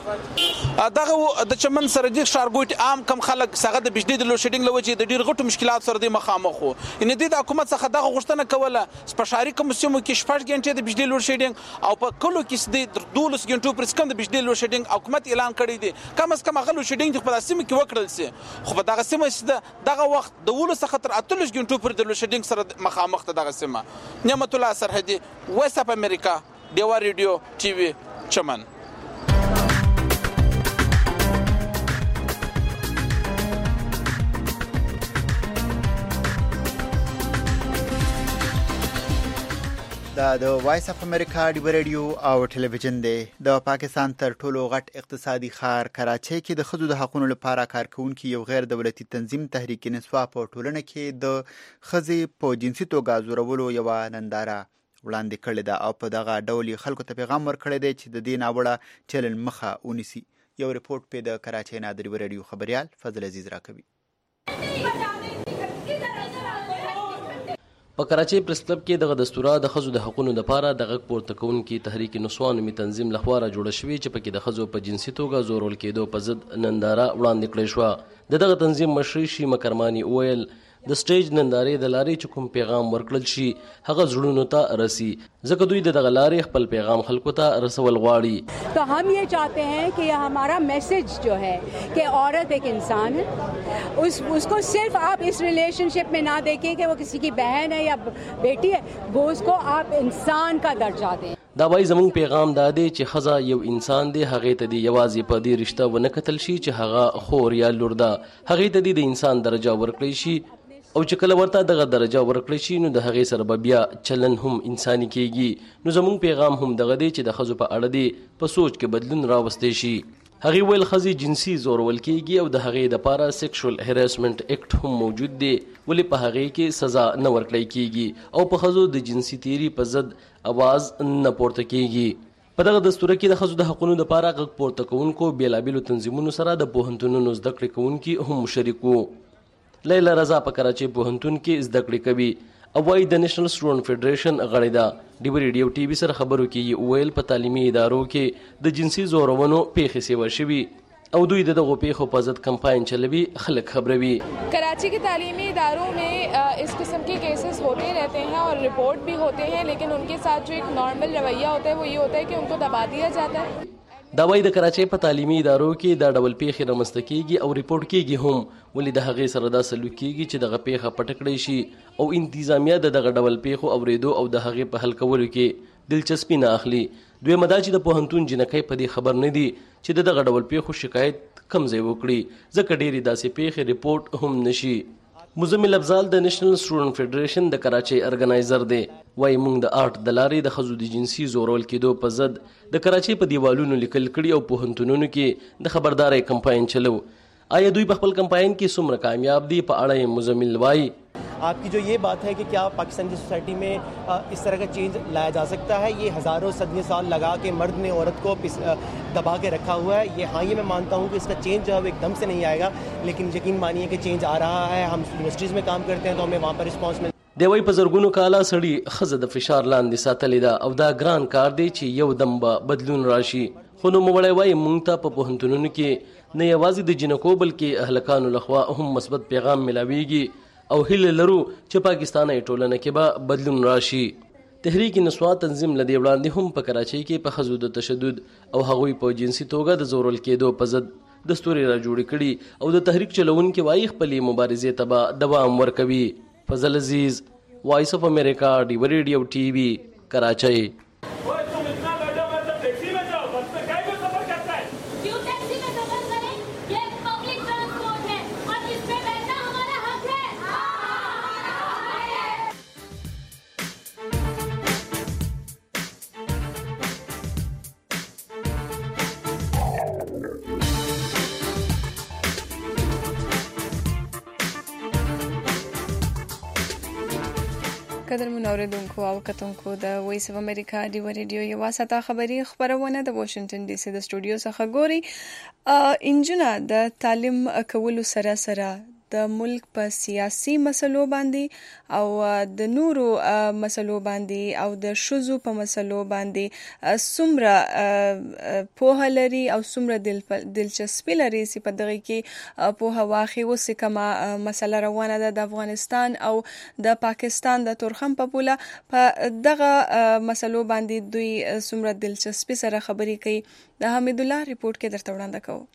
دغه د چمن سره د ښارګوټ عام کم خلک څنګه د بجلی د لوډ شیډینګ لوجه د ډیر غټو مشکلات سره د مخامخ وو. ان د حکومت څخه دغه غوښتنه کوله سپشاري کوم سیمو کې 4 غنټې د بجلی لوډ شیډینګ او په کلو کې د 12 غنټو پر سکم د بجلی لوډ شیډینګ حکومت اعلان کړی دی. کم از کم لوډ شیډینګ په سیمه کې وکړل سي، خو په دغه سیمه چې دغه وخت د 12 تر 18 غنټو پر د لوډ شیډینګ سره مخامخ ته دغه سیمه. نعمت الله سرحدي، وایس اف امریکا، ډیوا ریډیو ټي وي، چمن. دا د وایس اف امریکا ډیوه ریډیو او ټلویزیون دی. د پاکستان تر ټولو غټ اقتصادي ښار کراچۍ کې د ښځو د حقوقو لپاره کارکونکي یو غیر دولتي تنظیم تحریک نسوا په ټولنه کې د ښځې په جنسي توګه زورولو یوه ننداره وړاندې کړې ده او په دغه ډول خلکو ته پیغام ورکړی دی چې د دې ناوړه چلن مخه ونیسي. یو ریپورټ په د کراچۍ نه د ډیوه ریډیو خبريال فضل عزیز راکوي. په کراچۍ پریس کلب کې دغه دستوره د ښځو د حقوقو لپاره د غږ پورته کوونکي تحریک نسوا نومي تنظیم لخوا را جوړه شوې چې پکې د ښځو په جنسي توګه زورول کېدو په ضد ننداره وړاندې کړې شوه. د دغه تنظیم مشر شیمه کرماني وویل د سټیج نندارې د لارې چې کوم پیغام ورکړل شي هغه زړونو ته رسي ځکه دوی د دغه لارې خپل پیغام خلکو ته رسول غواړي. तो हम ये चाहते हैं कि हमारा मैसेज जो है कि औरत एक इंसान है, उसको सिर्फ आप इस रिलेशनशिप में ना देखें कि वो किसी की बहन है या बेटी है, वो उसको आप इंसान का दर्जा दें. دا وایي زموږ پیغام دا دی چې ښځه یو انسان دی، هغې ته دې یوازې په دې رشته ونه کتل شي چې هغه خور یا لور ده، هغې ته دې د انسان درجه ورکړی شي او چې کله ورته دغه درجه ورکړی شي نو د هغې سره به بیا چلن هم انساني کیږي. نو زموږ پیغام هم دغه دی چې د ښځو په اړه دی په سوچ کې بدلون راوستی شي. هغې ویل ښځې جنسي زورول کیږي او د هغې دپاره سیکشوال هراسمنټ ایکټ هم موجود دی، ولې په هغې کې سزا نه ورکړی کیږي او په ښځو د جنسي تیري په ضد اواز نه پورته کیږي. په دغه دستوره کې د ښځو د حقونو دپاره غږ پورته کوونکو بېلابېلو تنظیمونو سره د پوهنتونونو زده کړې کوونکي هم شریک وو. لیلا رضا په کراچۍ پوهنتون کې زده کړې کوي او وايي د نیشنل سټوډنټ فیډریشن غړې ده. ډیوي ریډیو ټي وي سره خبرو کې یې وویل په تعلیمي ادارو کې د جنسي زورونو پیښې سیوه شوي او دوی د دغو پیښو په ضد کمپاین چلوي، خلک خبروي. कराची के तालीमी इदारों में इस किस्म के केसेस होते रहते हैं और रिपोर्ट भी होते हैं, लेकिन उनके साथ जो एक नॉर्मल रवैया होता है वो ये होता है कि उनको दबा दिया जाता है. دا وایي د کراچۍ په تعلیمي ادارو کې دا ډول پیښې رامنځته کیږي او ریپورټ کیږي هم، ولې د هغې سره دا سلوک کیږي چې دغه پیښه پټه کړی شي او انتظامیه د دغه ډول پیښو اورېدو او د هغې په حل کولو کې دلچسپي نه اخلي. دویمه دا چې د پوهنتون جنکۍ په دې خبر نه دي چې د دغه ډول پیښو شکایت کم ځای وکړي، ځکه ډېرې داسې پیښې ریپورټ هم نشي. مزمل افضال د نیشنل سټوډنټ فیډریشن د کراچۍ ارګنایزر دی، وایي موږ د آرټ د لارې د ښځو د جنسي زورول کېدو په ضد د کراچۍ په دیوالونو لیکل کړي او پوهنتونونو کې د خبردارۍ کمپاین چلو. آیا دوی په خپل کمپاین کې څومره کامیاب دي په اړه یې مزمل وایي. आपकी जो ये बात है कि क्या पाकिस्तान की सोसाइटी में इस तरह का चेंज लाया जा सकता है, ये हज़ारों सदियों साल लगा के मर्द ने औरत को दबा के रखा हुआ है, ये हाँ ये मैं मानता हूँ कि इसका चेंज जो है एकदम से नहीं आएगा, लेकिन यकीन मानिए कि चेंज आ रहा है. हम यूनिवर्सिटीज़ में काम करते हैं तो हमें वहाँ पर रिस्पॉन्स मिल دی وایي په زرګونو کاله سړي ښځه د فشار لاندې ساتلې ده او دا ګران کار دی چې یو دم به بدلون راشي. خو نوموړی وایي موږ ته په پوهنتونونو کې نه یوازې د جنکو بلکې اهلکانو لخوا هم مثبت پیغام ملاویږي او هیله لرو چې پاکستاني ټولنه کې به بدلون راشي. تحریک نسوا تنظیم لدی وړاندې هم په کراچۍ کې په ښځو د تشدد او هغوی په جنسي توګه د زورول کېدو په ضد دستوري را جوړې کړي او د تحریک چلونکي وایي خپلې مبارزې ته به دوام ورکوي. فضل عزیز، وائس آف امریکا، ډیوي ریډیو ټي وي، کراچۍ. قدرمن اوریدونکو او کتونکو د وایس اف امریکا ډیوي ریډیو یوه ساعته خبري خبرونه د واشنگټن ډي سي د سټوډیو څخه ګوري. انجونه د تعلیم کولو سره سره د ملک په سیاسي مسلو باندې او د نورو مسلو باندې او د ښځو په مسلو باندې څومره پوهه لري او څومره دلچسپي لري چې په دغه کې پوهه واخلي. اوس کومه مسله روانه ده د افغانستان او د پاکستان د تورخم په پوله په دغه مسلو باندې دوی څومره دلچسپي سره خبرې کوي. د حمید الله ریپورت کې درته وړاندې کوو.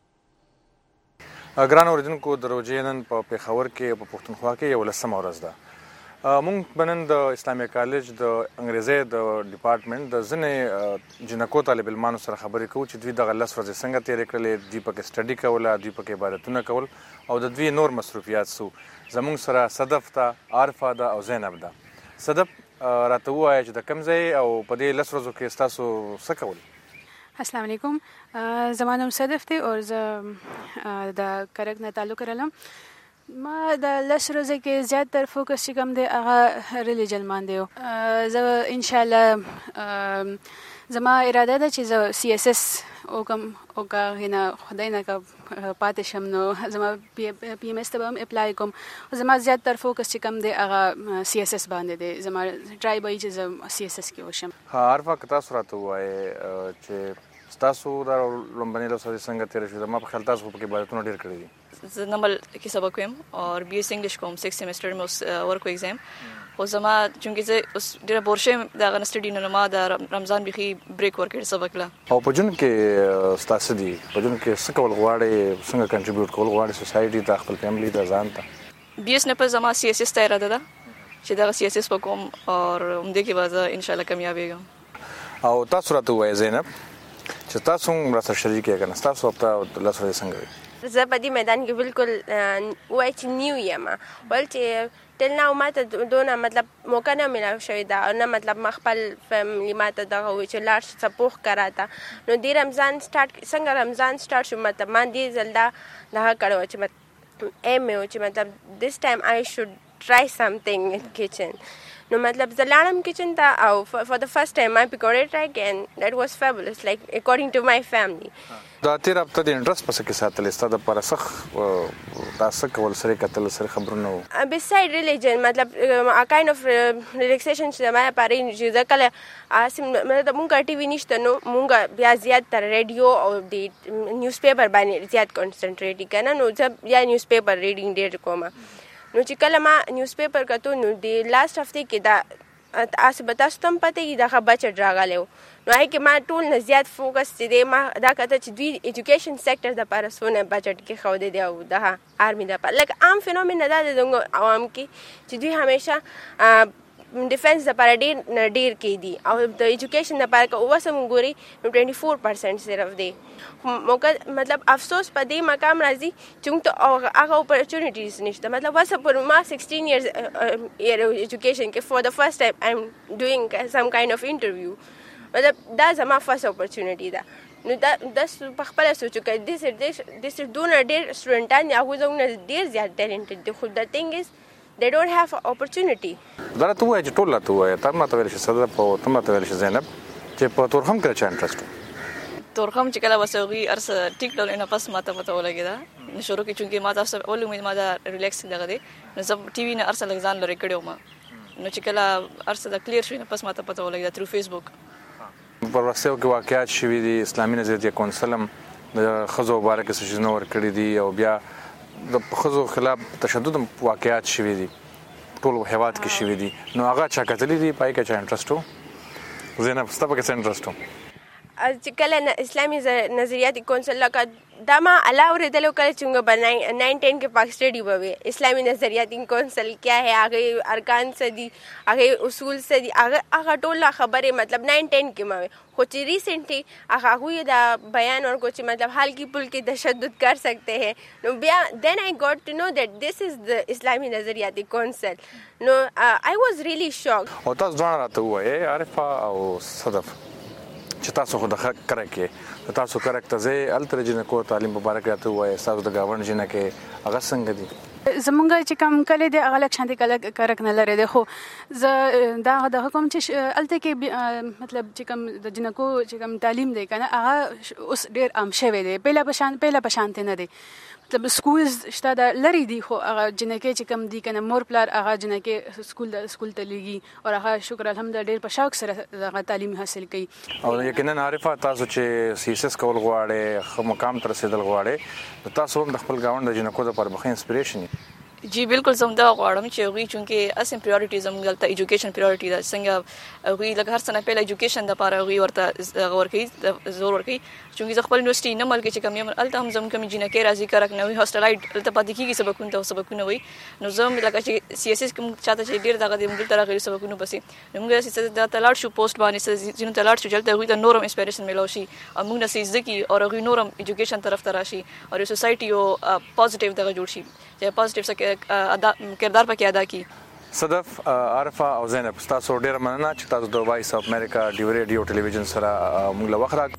ګران اوریدونکو، د روژې نن په پېښور کې په پښتونخوا کې 11مه ورځ ده. موږ به نن د اسلامي کالج د انګریزۍ د ډپارټمنټ د ځینې جنکو طالب علمانو سره خبرې کوو چې دوی دغه 10 ورځې څنګه تېرې کړلې، دوی پکې سټډي کوله، دوی پکې عبادتونه کول او د دوی نور مصروفیات سو. زموږ سره صدف ده، عارفه ده او زینب ده. صدف، راته ووایه چې د کوم ځای او په دې 10 ورځو کې ستاسو څه کول؟ السلام علیکم، زما نوم صدف دی او زه د کرک نه تعلق لرم. ما د 10 ورځې کې زیاتره فوکس چې کوم دی هغه ریلیجن باندې. زه انشاءالله زما اراده ده چې زه CSS وکم او که نه خدای نه که پاتې شم نو زما PMS ته به هم اپلای کوم. زما زیاتره فوکس چې کوم دی هغه CSS باندې دی. زما ټرای به وي چې زه CSS کې وشم. ها عارفه، که تاسو راته ووایئ چې تاسو دا لومبني له سره څنګه تیر شو؟ ما په خیال تاسو په کې عبادتونه ډیر کړی دي. زه نمبل کې سبق ویم او بي اس انګلیش کوم 6 سیمستر مې اوس ورکو ایگزام او زما چونکې زه اوس ډیره بورشه دا غن سټډي نه ما د رمضان بيخي بریک ورکړ سبق لا. او په جون کې تاسو دي په جون کې څه کول غواړي، څنګه کنټریبیوټ کول غواړي سوسایټي ته، خپل فیملی ته، ځان ته؟ بي اس نه په زما سی اس اس ته اراده ده چې دا سی اس اس وکوم او همدې کې وځه ان شاء الله کامیابېږم. او تاسو راته وایي زینب چې تاسو هم سره شریک یې تاسو په لاس ورې څنګه وي؟ زه په دې میدان کې بالکل وای چې نیو یم ول چې تل نو ماته دونه مطلب موقع نه ملاو شوی دا او نه مطلب خپل فیملی ماته دغه وی چې لار سپوخ کراته نو د رمضان سٹارټ څنګه رمضان سٹارټ شو مته ما دې زلدا دغه کړو چې ایم او چې مطلب this time I should try something in kitchen. نو مطلب زه لاړم کچن ته او for the first time ما پکوړې ټرای کړ and that was fabulous like according to my family. دا تیر هفته د انټرست پس کې ساتل ستاسو د پر سخ تاسو کول سره کتل سره خبرونه وو beside religion مطلب a kind of relaxation چې ما پاره چې ځکه مطلب مونږه ټي وي نشته نو مونږه بیا زیات تر ریډیو او د نیوز پیپر باندې زیات کنسنټریټ کنه نو ځکه یا نیوز پیپر ریډینګ ډیر کومه نو چې کله ما نیوز پیپر کتو نو د لاست هفته کې دا تاسو به تاسو ته پته کې دا بچت راغلیو نو هغه کې ما ټول نه زیات فوکس چې ما دا کته چې دوی ایجوکیشن سېکټر د لپاره سونه بچت کې خو دې دی او د آرمي د لپاره لکه عام فینومین دا د عوام کې چې دوی همیشه defence لپاره ډیر کې دي او د ایجوکیشن لپاره که اوسم ګوري نو 24% صرف دی موقع مطلب افسوس په دې مقام راځي چې هغه اپورچونټیز نشته مطلب واسه پر ما 16 years ایجوکیشن کې for the first time I'm doing some kind of interview مطلب دا زما فرست اپورچونټی ده نو دا په خپل سوچو کې د دونه ډیر سټوډنټان هغه زونه ډیر زیات ټیلنټډ دي خو د thing is they don't have opportunity. دا ته وایي چې ټول ته وایي تر ما ته ویل شي صدر په تم ته ویل شي زینب چې په تورخم کې چا انټرست تورخم چې کله وسوي ارس ټیک ډول نه پس ماته پته ولګی دا شروع کې چې ما تاسو اول امید ما دا ریلیکس دغه دي نو زه ټي وي نه ارس لګزان لري کړو ما نو چې کله ارس دا کلیر شوی نه پس ماته پته ولګی دا تھرو فیسبوک په ورسته کې واقعیت شوی دي اسلامي نظریه کونسلم د خزو مبارک څه نور کړی دي او بیا د خزو خلاف تشدد واقعیات شوی دي ټول هیواد کې شوی دي نو هغه چا کتلی دي پای کې چا انټرست وو زینب ستا په کې انټرست وو چې کله اسلامي نظریاتي کونسل کا دما علاوه ردلو کله چې بنای 910 کې پاک سټډي بوي اسلامي نظریاتي کونسل کیا ہے هغه ارکان څه دي هغه اصول څه دي هغه ټول خبره مطلب 910 کې مې خو چې ریسنټلی هغه دا بیان ورکو چې مطلب حال کی پل کې تشدد کر سکتے ہیں نو بیا then I got to know that this is the اسلامي نظریاتي کونسل نو I was really shocked او تاسو ځان راته وایي عارفه او صدف چې تاسو خو د کړه کې تاسو کریکټ ځای التر جن کو تعلیم مبارک راته وایي تاسو د گاون جن کې هغه څنګه دي زمونږ چې کوم کله د اغلک شانتي کله کرک نه لري خو زه دا د حکم چې الته کې مطلب چې کوم د جنکو چې کوم تعلیم دی کنه هغه اوس ډیر عام شوی دی پهله بشانت نه دی مطلب سکولز شته د لري دي خو هغه جنکه چې کوم دی کنه مور پلار هغه جنکه سکول ته لګي او هغه شکر الحمدلله ډیر په شوق سره هغه تعلیم حاصل کوي او یقینا عارفه تاسو چې سیسس کول غواړي خو مقام تر رسیدل غواړي تاسو هم د خپل گاوند د جنکو د پر مخه انسپریشن جی بالکل زم دا غواړم چې غوي چونکه اسم پرایورټیز هم غلطه ایجوکیشن پرایورټی ده څنګه غوي لکه هر څنګه په ایجوکیشن د لپاره غوي ورته غور کوي زور ورکوي چونکه خپل یونیورسيټي نه ملک چې کم یم الته هم زم کم جنکه راځي کرک نه وي هاستلایټ الته پاتې کیږي سبقونه وي نو زم لکه چې سی اس اس کوم چاته چې ډیر دغه د موږ تر غوي سبقونه پسې نو موږ چې د تلاړ شو پوسټ باندې چې نو تلاړ شو جلته غوي د نورم انسپیریشن ملو شي او موږ نه سي ځکه او غوي نورم ایجوکیشن طرف ته راشي او سوسایټي او پوزټیو دغه جوړ شي چې پوزټیو څخه کردار پکې ادا کی صدف عارفه او زینب تاسو ډیر مننه چې تاسو د وایس اف امریکا ډیو ریډیو ټلویزیون سره موږ له وخت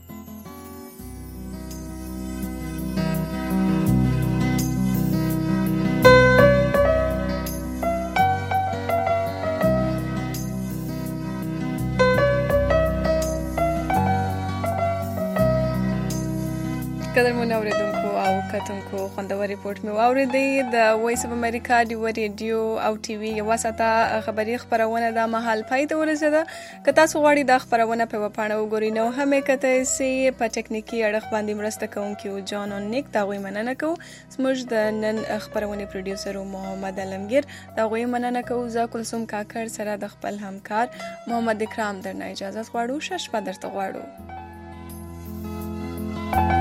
قدرمن اوریدونکو او او کتونکو خوندور ریپورت مې واورېدی د وایس اف امریکا ډیوه ریډیو او ټي وي یوه ساعته خبري خپرونه دا مهال پای ته ورسېده که تاسو غواړئ دا خپرونه په یوه پاڼه وګورئ نو هم یې کتای سئ په ټکنیکي اړخ باندې مرسته کوونکي و جان او نیک د هغوی مننه کوو زموږ د نن خپرونې پروډیوسر محمد علمگیر د هغوی مننه کوو زه کلثوم کاکړ سره د خپل همکار محمد اکرام درنه اجازت غواړو ښه شپه درته غواړو